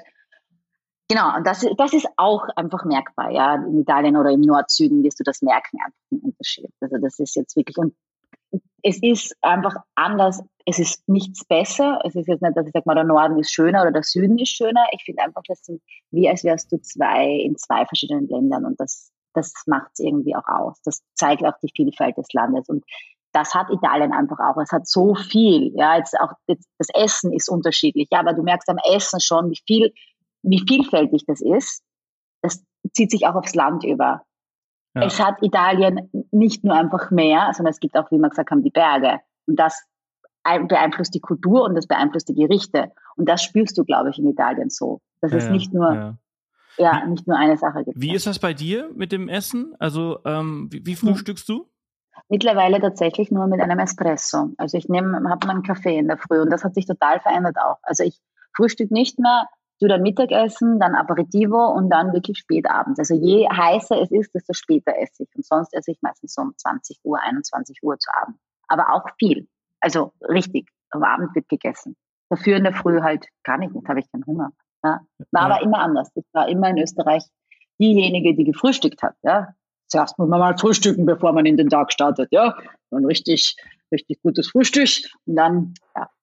und das ist auch einfach merkbar, ja. In Italien oder im Nord-Süden wirst du das merken, einfach den Unterschied. Also das ist jetzt wirklich, und es ist einfach anders, es ist nichts besser. Es ist jetzt nicht, dass ich sage mal, der Norden ist schöner oder der Süden ist schöner. Ich finde einfach, das sind wie als wärst du in zwei verschiedenen Ländern und das macht es irgendwie auch aus. Das zeigt auch die Vielfalt des Landes und das hat Italien einfach auch. Es hat so viel. Ja, jetzt das Essen ist unterschiedlich. Ja, aber du merkst am Essen schon, wie vielfältig das ist. Das zieht sich auch aufs Land über. Ja. Es hat Italien nicht nur einfach Meer, sondern es gibt auch, wie wir gesagt haben, die Berge. Und das beeinflusst die Kultur und das beeinflusst die Gerichte. Und das spürst du, glaube ich, in Italien so. Dass es nicht nur nicht nur eine Sache gibt.
Wie ist das bei dir mit dem Essen? Also wie frühstückst du?
Mittlerweile tatsächlich nur mit einem Espresso. Also ich habe meinen Kaffee in der Früh und das hat sich total verändert auch. Also ich frühstücke nicht mehr, tue dann Mittagessen, dann Aperitivo und dann wirklich spät abends. Also je heißer es ist, desto später esse ich. Und sonst esse ich meistens so um 20 Uhr, 21 Uhr zu Abend. Aber auch viel. Also richtig, am Abend wird gegessen. Dafür in der Früh halt gar nicht, habe ich keinen Hunger. Ja. War aber immer anders. Ich war immer in Österreich diejenige, die gefrühstückt hat. Ja. Zuerst muss man mal frühstücken, bevor man in den Tag startet. Ja. Ein richtig gutes Frühstück und dann,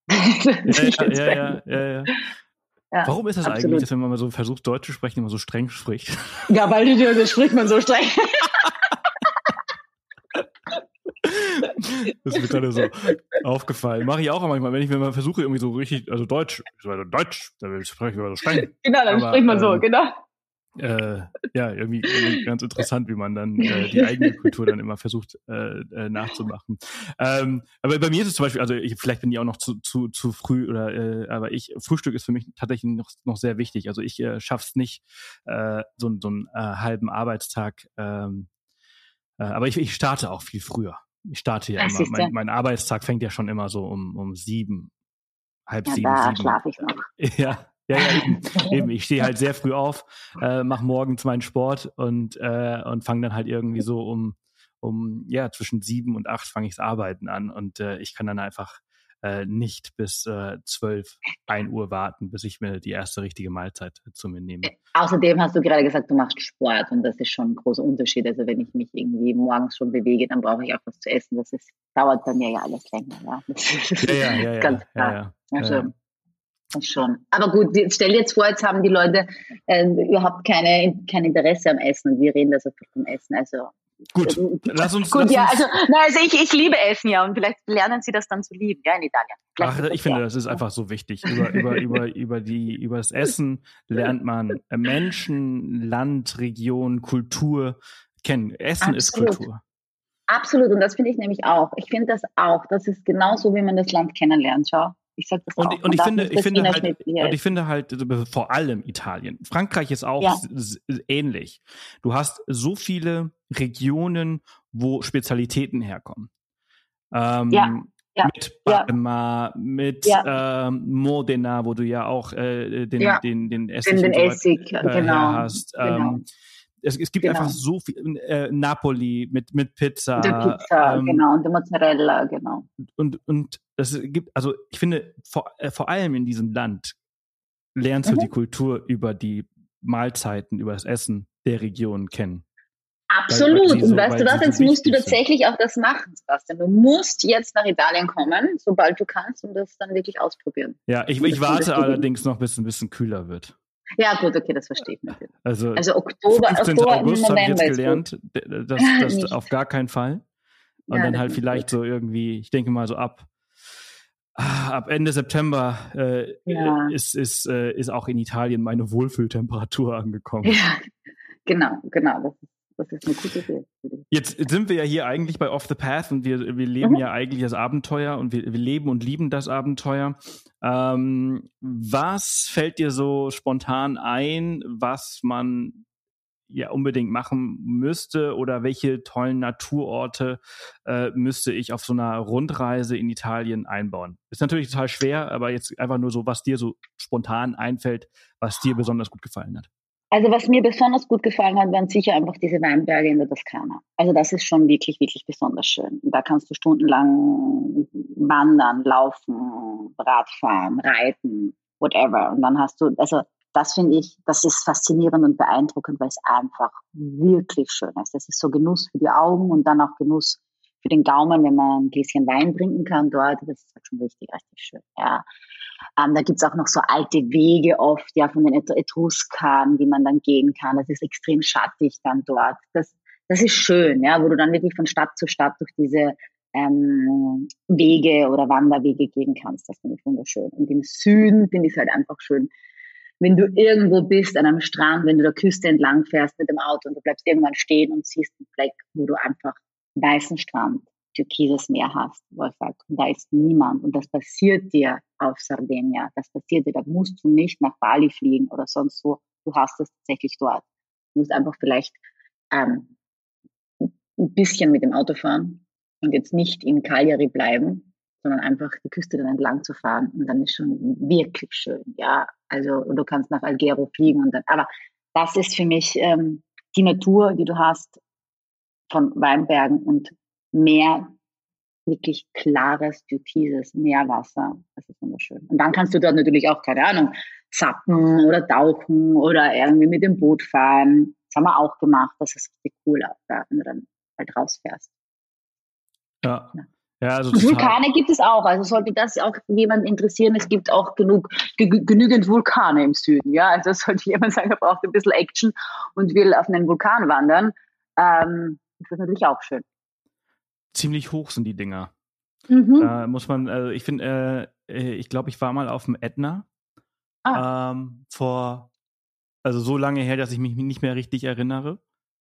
Ja, warum ist das eigentlich, dass wenn man mal so versucht, Deutsch zu sprechen, immer so streng spricht?
Ja, weil das spricht man so streng.
Das ist mir gerade so aufgefallen. Mache ich auch manchmal, wenn ich mal versuche, irgendwie so richtig, also Deutsch, dann spreche ich immer so streng.
Genau, dann spricht man so, genau.
Irgendwie ganz interessant, wie man dann die eigene Kultur dann immer versucht nachzumachen. Aber bei mir ist es zum Beispiel, also vielleicht bin ich auch noch zu früh aber Frühstück ist für mich tatsächlich noch sehr wichtig. Also ich schaff's nicht so einen halben Arbeitstag, aber ich starte auch viel früher. Ich starte ja immer, mein Arbeitstag fängt ja schon immer so um 7, halb 7.
Da schlafe ich noch.
Ja, eben. Ich stehe halt sehr früh auf, mache morgens meinen Sport und fange dann halt irgendwie so um zwischen 7 und 8 fange ich das Arbeiten an und ich kann dann einfach nicht bis 12, 1 Uhr warten, bis ich mir die erste richtige Mahlzeit zu mir nehme.
Außerdem hast du gerade gesagt, du machst Sport und das ist schon ein großer Unterschied. Also wenn ich mich irgendwie morgens schon bewege, dann brauche ich auch was zu essen. Dauert bei mir ja alles länger. Ja,
ja,
ganz klar. Also, das schon. Aber gut, stell dir jetzt vor, jetzt haben die Leute überhaupt kein Interesse am Essen und wir reden da so viel vom Essen. Also
gut, lass uns.
Ich liebe Essen ja und vielleicht lernen sie das dann zu lieben, ja, in Italien.
Ich finde, das ist einfach so wichtig. Über das Essen lernt man Menschen, Land, Region, Kultur kennen. Essen ist Kultur.
Absolut, und das finde ich nämlich auch. Ich finde das auch. Das ist genauso, wie man das Land kennenlernt. Schau. Ich sage das
Und,
auch.
und ich finde halt vor allem Italien. Frankreich ist auch ähnlich. Du hast so viele Regionen, wo Spezialitäten herkommen. Mit Parma, mit Modena, wo du ja auch den Essig her hast. Es gibt einfach so viel, Napoli mit Pizza.
Die Pizza, genau, und die Mozzarella, genau.
Und das gibt, also ich finde, vor allem in diesem Land lernst du die Kultur über die Mahlzeiten, über das Essen der Region kennen.
Absolut. Und weißt du was, jetzt musst du tatsächlich auch das machen, Sebastian. Du musst jetzt nach Italien kommen, sobald du kannst, und das dann wirklich ausprobieren.
Ja, ich warte allerdings noch, bis es ein bisschen kühler wird.
Ja, gut, okay, das verstehe ich natürlich.
Also
Oktober,
15. August habe ich jetzt gelernt, das auf gar keinen Fall. Und dann halt vielleicht so irgendwie, ich denke mal so ab Ende September ist auch in Italien meine Wohlfühltemperatur angekommen.
Ja, genau. Das ist eine gute Idee.
Jetzt sind wir ja hier eigentlich bei Off the Path und wir leben ja eigentlich das Abenteuer und wir leben und lieben das Abenteuer. Was fällt dir so spontan ein, was man ja unbedingt machen müsste, oder welche tollen Naturorte müsste ich auf so einer Rundreise in Italien einbauen? Ist natürlich total schwer, aber jetzt einfach nur so, was dir so spontan einfällt, was dir besonders gut gefallen hat.
Also was mir besonders gut gefallen hat, waren sicher einfach diese Weinberge in der Toskana. Also das ist schon wirklich, wirklich besonders schön. Und da kannst du stundenlang wandern, laufen, Radfahren, reiten, whatever. Und dann hast du, also das finde ich, das ist faszinierend und beeindruckend, weil es einfach wirklich schön ist. Das ist so Genuss für die Augen und dann auch Genuss für den Gaumen, wenn man ein Gläschen Wein trinken kann dort. Das ist halt schon richtig, richtig schön, ja. Da gibt's auch noch so alte Wege oft, ja, von den Etruskern, die man dann gehen kann. Das ist extrem schattig dann dort. Das ist schön, ja, wo du dann wirklich von Stadt zu Stadt durch diese Wege oder Wanderwege gehen kannst. Das finde ich wunderschön. Und im Süden finde ich es halt einfach schön, wenn du irgendwo bist an einem Strand, wenn du der Küste entlang fährst mit dem Auto und du bleibst irgendwann stehen und siehst einen Fleck, wo du einfach weißen Strand, türkises Meer hast, wo ich sage, da ist niemand und das passiert dir auf Sardinia, das passiert dir, da musst du nicht nach Bali fliegen oder sonst wo, du hast es tatsächlich dort. Du musst einfach vielleicht ein bisschen mit dem Auto fahren und jetzt nicht in Cagliari bleiben, sondern einfach die Küste dann entlang zu fahren und dann ist schon wirklich schön, ja, also du kannst nach Alghero fliegen und dann, aber das ist für mich die Natur, die du hast von Weinbergen und Meer, wirklich klares, türkises Meerwasser. Das ist wunderschön. Und dann kannst du dort natürlich auch, keine Ahnung, zappen oder tauchen oder irgendwie mit dem Boot fahren. Das haben wir auch gemacht. Das ist richtig cool, auch da, wenn du dann halt rausfährst.
Ja. Also
und Vulkane gibt es auch. Also sollte das auch jemand interessieren, es gibt auch genügend Vulkane im Süden. Ja, also sollte jemand sagen, er braucht ein bisschen Action und will auf einen Vulkan wandern, das ist natürlich auch schön.
Ziemlich hoch sind die Dinger. Da muss man, ich finde, ich glaube, ich war mal auf dem Ätna vor, also so lange her, dass ich mich nicht mehr richtig erinnere.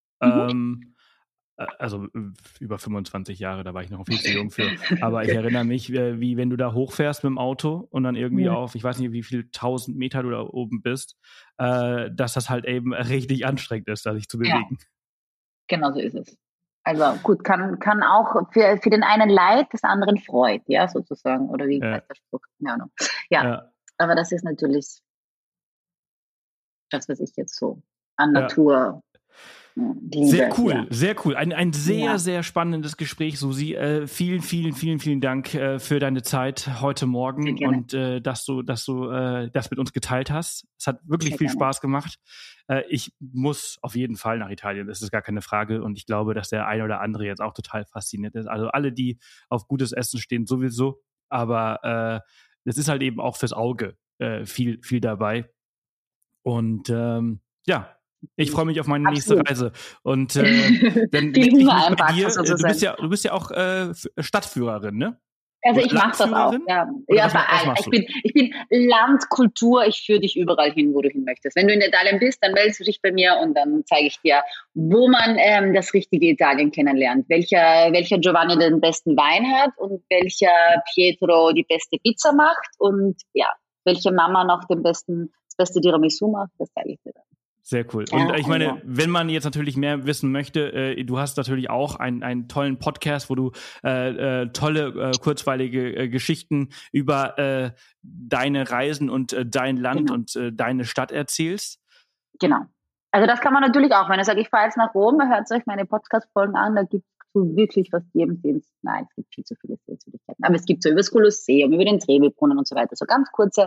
Also über 25 Jahre, da war ich noch viel zu jung für. Aber ich erinnere mich, wie wenn du da hochfährst mit dem Auto und dann irgendwie auf, ich weiß nicht, wie viel 1000 Meter du da oben bist, dass das halt eben richtig anstrengend ist, da sich zu bewegen.
Ja. Genau so ist es. Also gut, kann auch für den einen Leid, des anderen Freud, ja, sozusagen. Oder wie heißt der Spruch? Keine Ahnung. Ja, aber das ist natürlich das, was ich jetzt so an Natur liebe.
Sehr cool. Ein sehr, sehr spannendes Gespräch, Susi. Vielen Dank für deine Zeit heute Morgen und dass du das mit uns geteilt hast. Es hat wirklich viel Spaß gemacht. Ich muss auf jeden Fall nach Italien, das ist gar keine Frage. Und ich glaube, dass der eine oder andere jetzt auch total fasziniert ist. Also alle, die auf gutes Essen stehen, sowieso. Aber es ist halt eben auch fürs Auge viel dabei. Und ich freue mich auf meine nächste Reise. Und dann
du
bist ja auch Stadtführerin, ne?
Also ich mache das auch, ja. Ja, bei allem. Ich bin Landkultur, ich führe dich überall hin, wo du hin möchtest. Wenn du in Italien bist, dann meldest du dich bei mir und dann zeige ich dir, wo man das richtige Italien kennenlernt. Welcher Giovanni den besten Wein hat und welcher Pietro die beste Pizza macht und ja, welche Mama noch das beste Tiramisu macht, das zeige ich dir dann.
Sehr cool. Und ich meine, wenn man jetzt natürlich mehr wissen möchte, du hast natürlich auch einen tollen Podcast, wo du tolle, kurzweilige Geschichten über deine Reisen und dein Land und deine Stadt erzählst.
Genau. Also das kann man natürlich auch. Wenn ich sage, ich fahre jetzt nach Rom, hört euch meine Podcast-Folgen an, da gibt es so wirklich fast jedem Sehenswürdigkeiten. Nein, es gibt viel zu viele Sehenswürdigkeiten. Aber es gibt so über das Kolosseum, über den Trevi-Brunnen und so weiter. So ganz kurze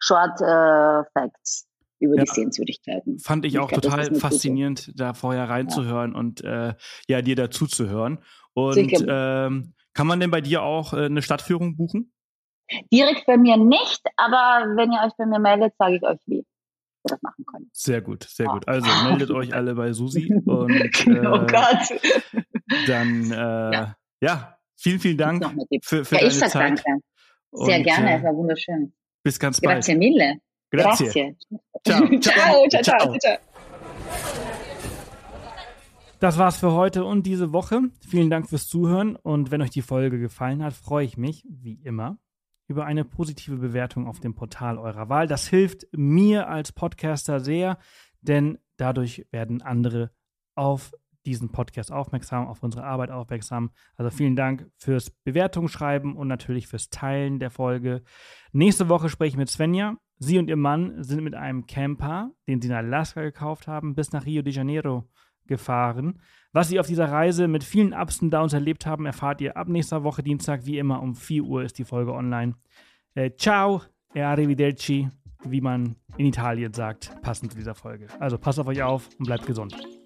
Short über die Sehenswürdigkeiten.
Fand ich auch total faszinierend, da vorher reinzuhören und dir dazu zu hören. Und kann man denn bei dir auch eine Stadtführung buchen?
Direkt bei mir nicht, aber wenn ihr euch bei mir meldet, sage ich euch, wie ihr das machen könnt.
Sehr gut, sehr gut. Also meldet euch alle bei Susi und
oh Gott.
Dann vielen, vielen Dank für deine Zeit.
Danke. Sehr gerne, es war wunderschön.
Bis ganz bald.
Grazie mille.
Grazie.
Ciao. Ciao.
Das war's für heute und diese Woche. Vielen Dank fürs Zuhören und wenn euch die Folge gefallen hat, freue ich mich, wie immer, über eine positive Bewertung auf dem Portal eurer Wahl. Das hilft mir als Podcaster sehr, denn dadurch werden andere auf diesen Podcast aufmerksam, auf unsere Arbeit aufmerksam. Also vielen Dank fürs Bewertungsschreiben und natürlich fürs Teilen der Folge. Nächste Woche spreche ich mit Svenja. Sie und ihr Mann sind mit einem Camper, den sie in Alaska gekauft haben, bis nach Rio de Janeiro gefahren. Was sie auf dieser Reise mit vielen Ups und Downs erlebt haben, erfahrt ihr ab nächster Woche Dienstag. Wie immer um 4 Uhr ist die Folge online. Ciao e arrivederci, wie man in Italien sagt, passend zu dieser Folge. Also passt auf euch auf und bleibt gesund.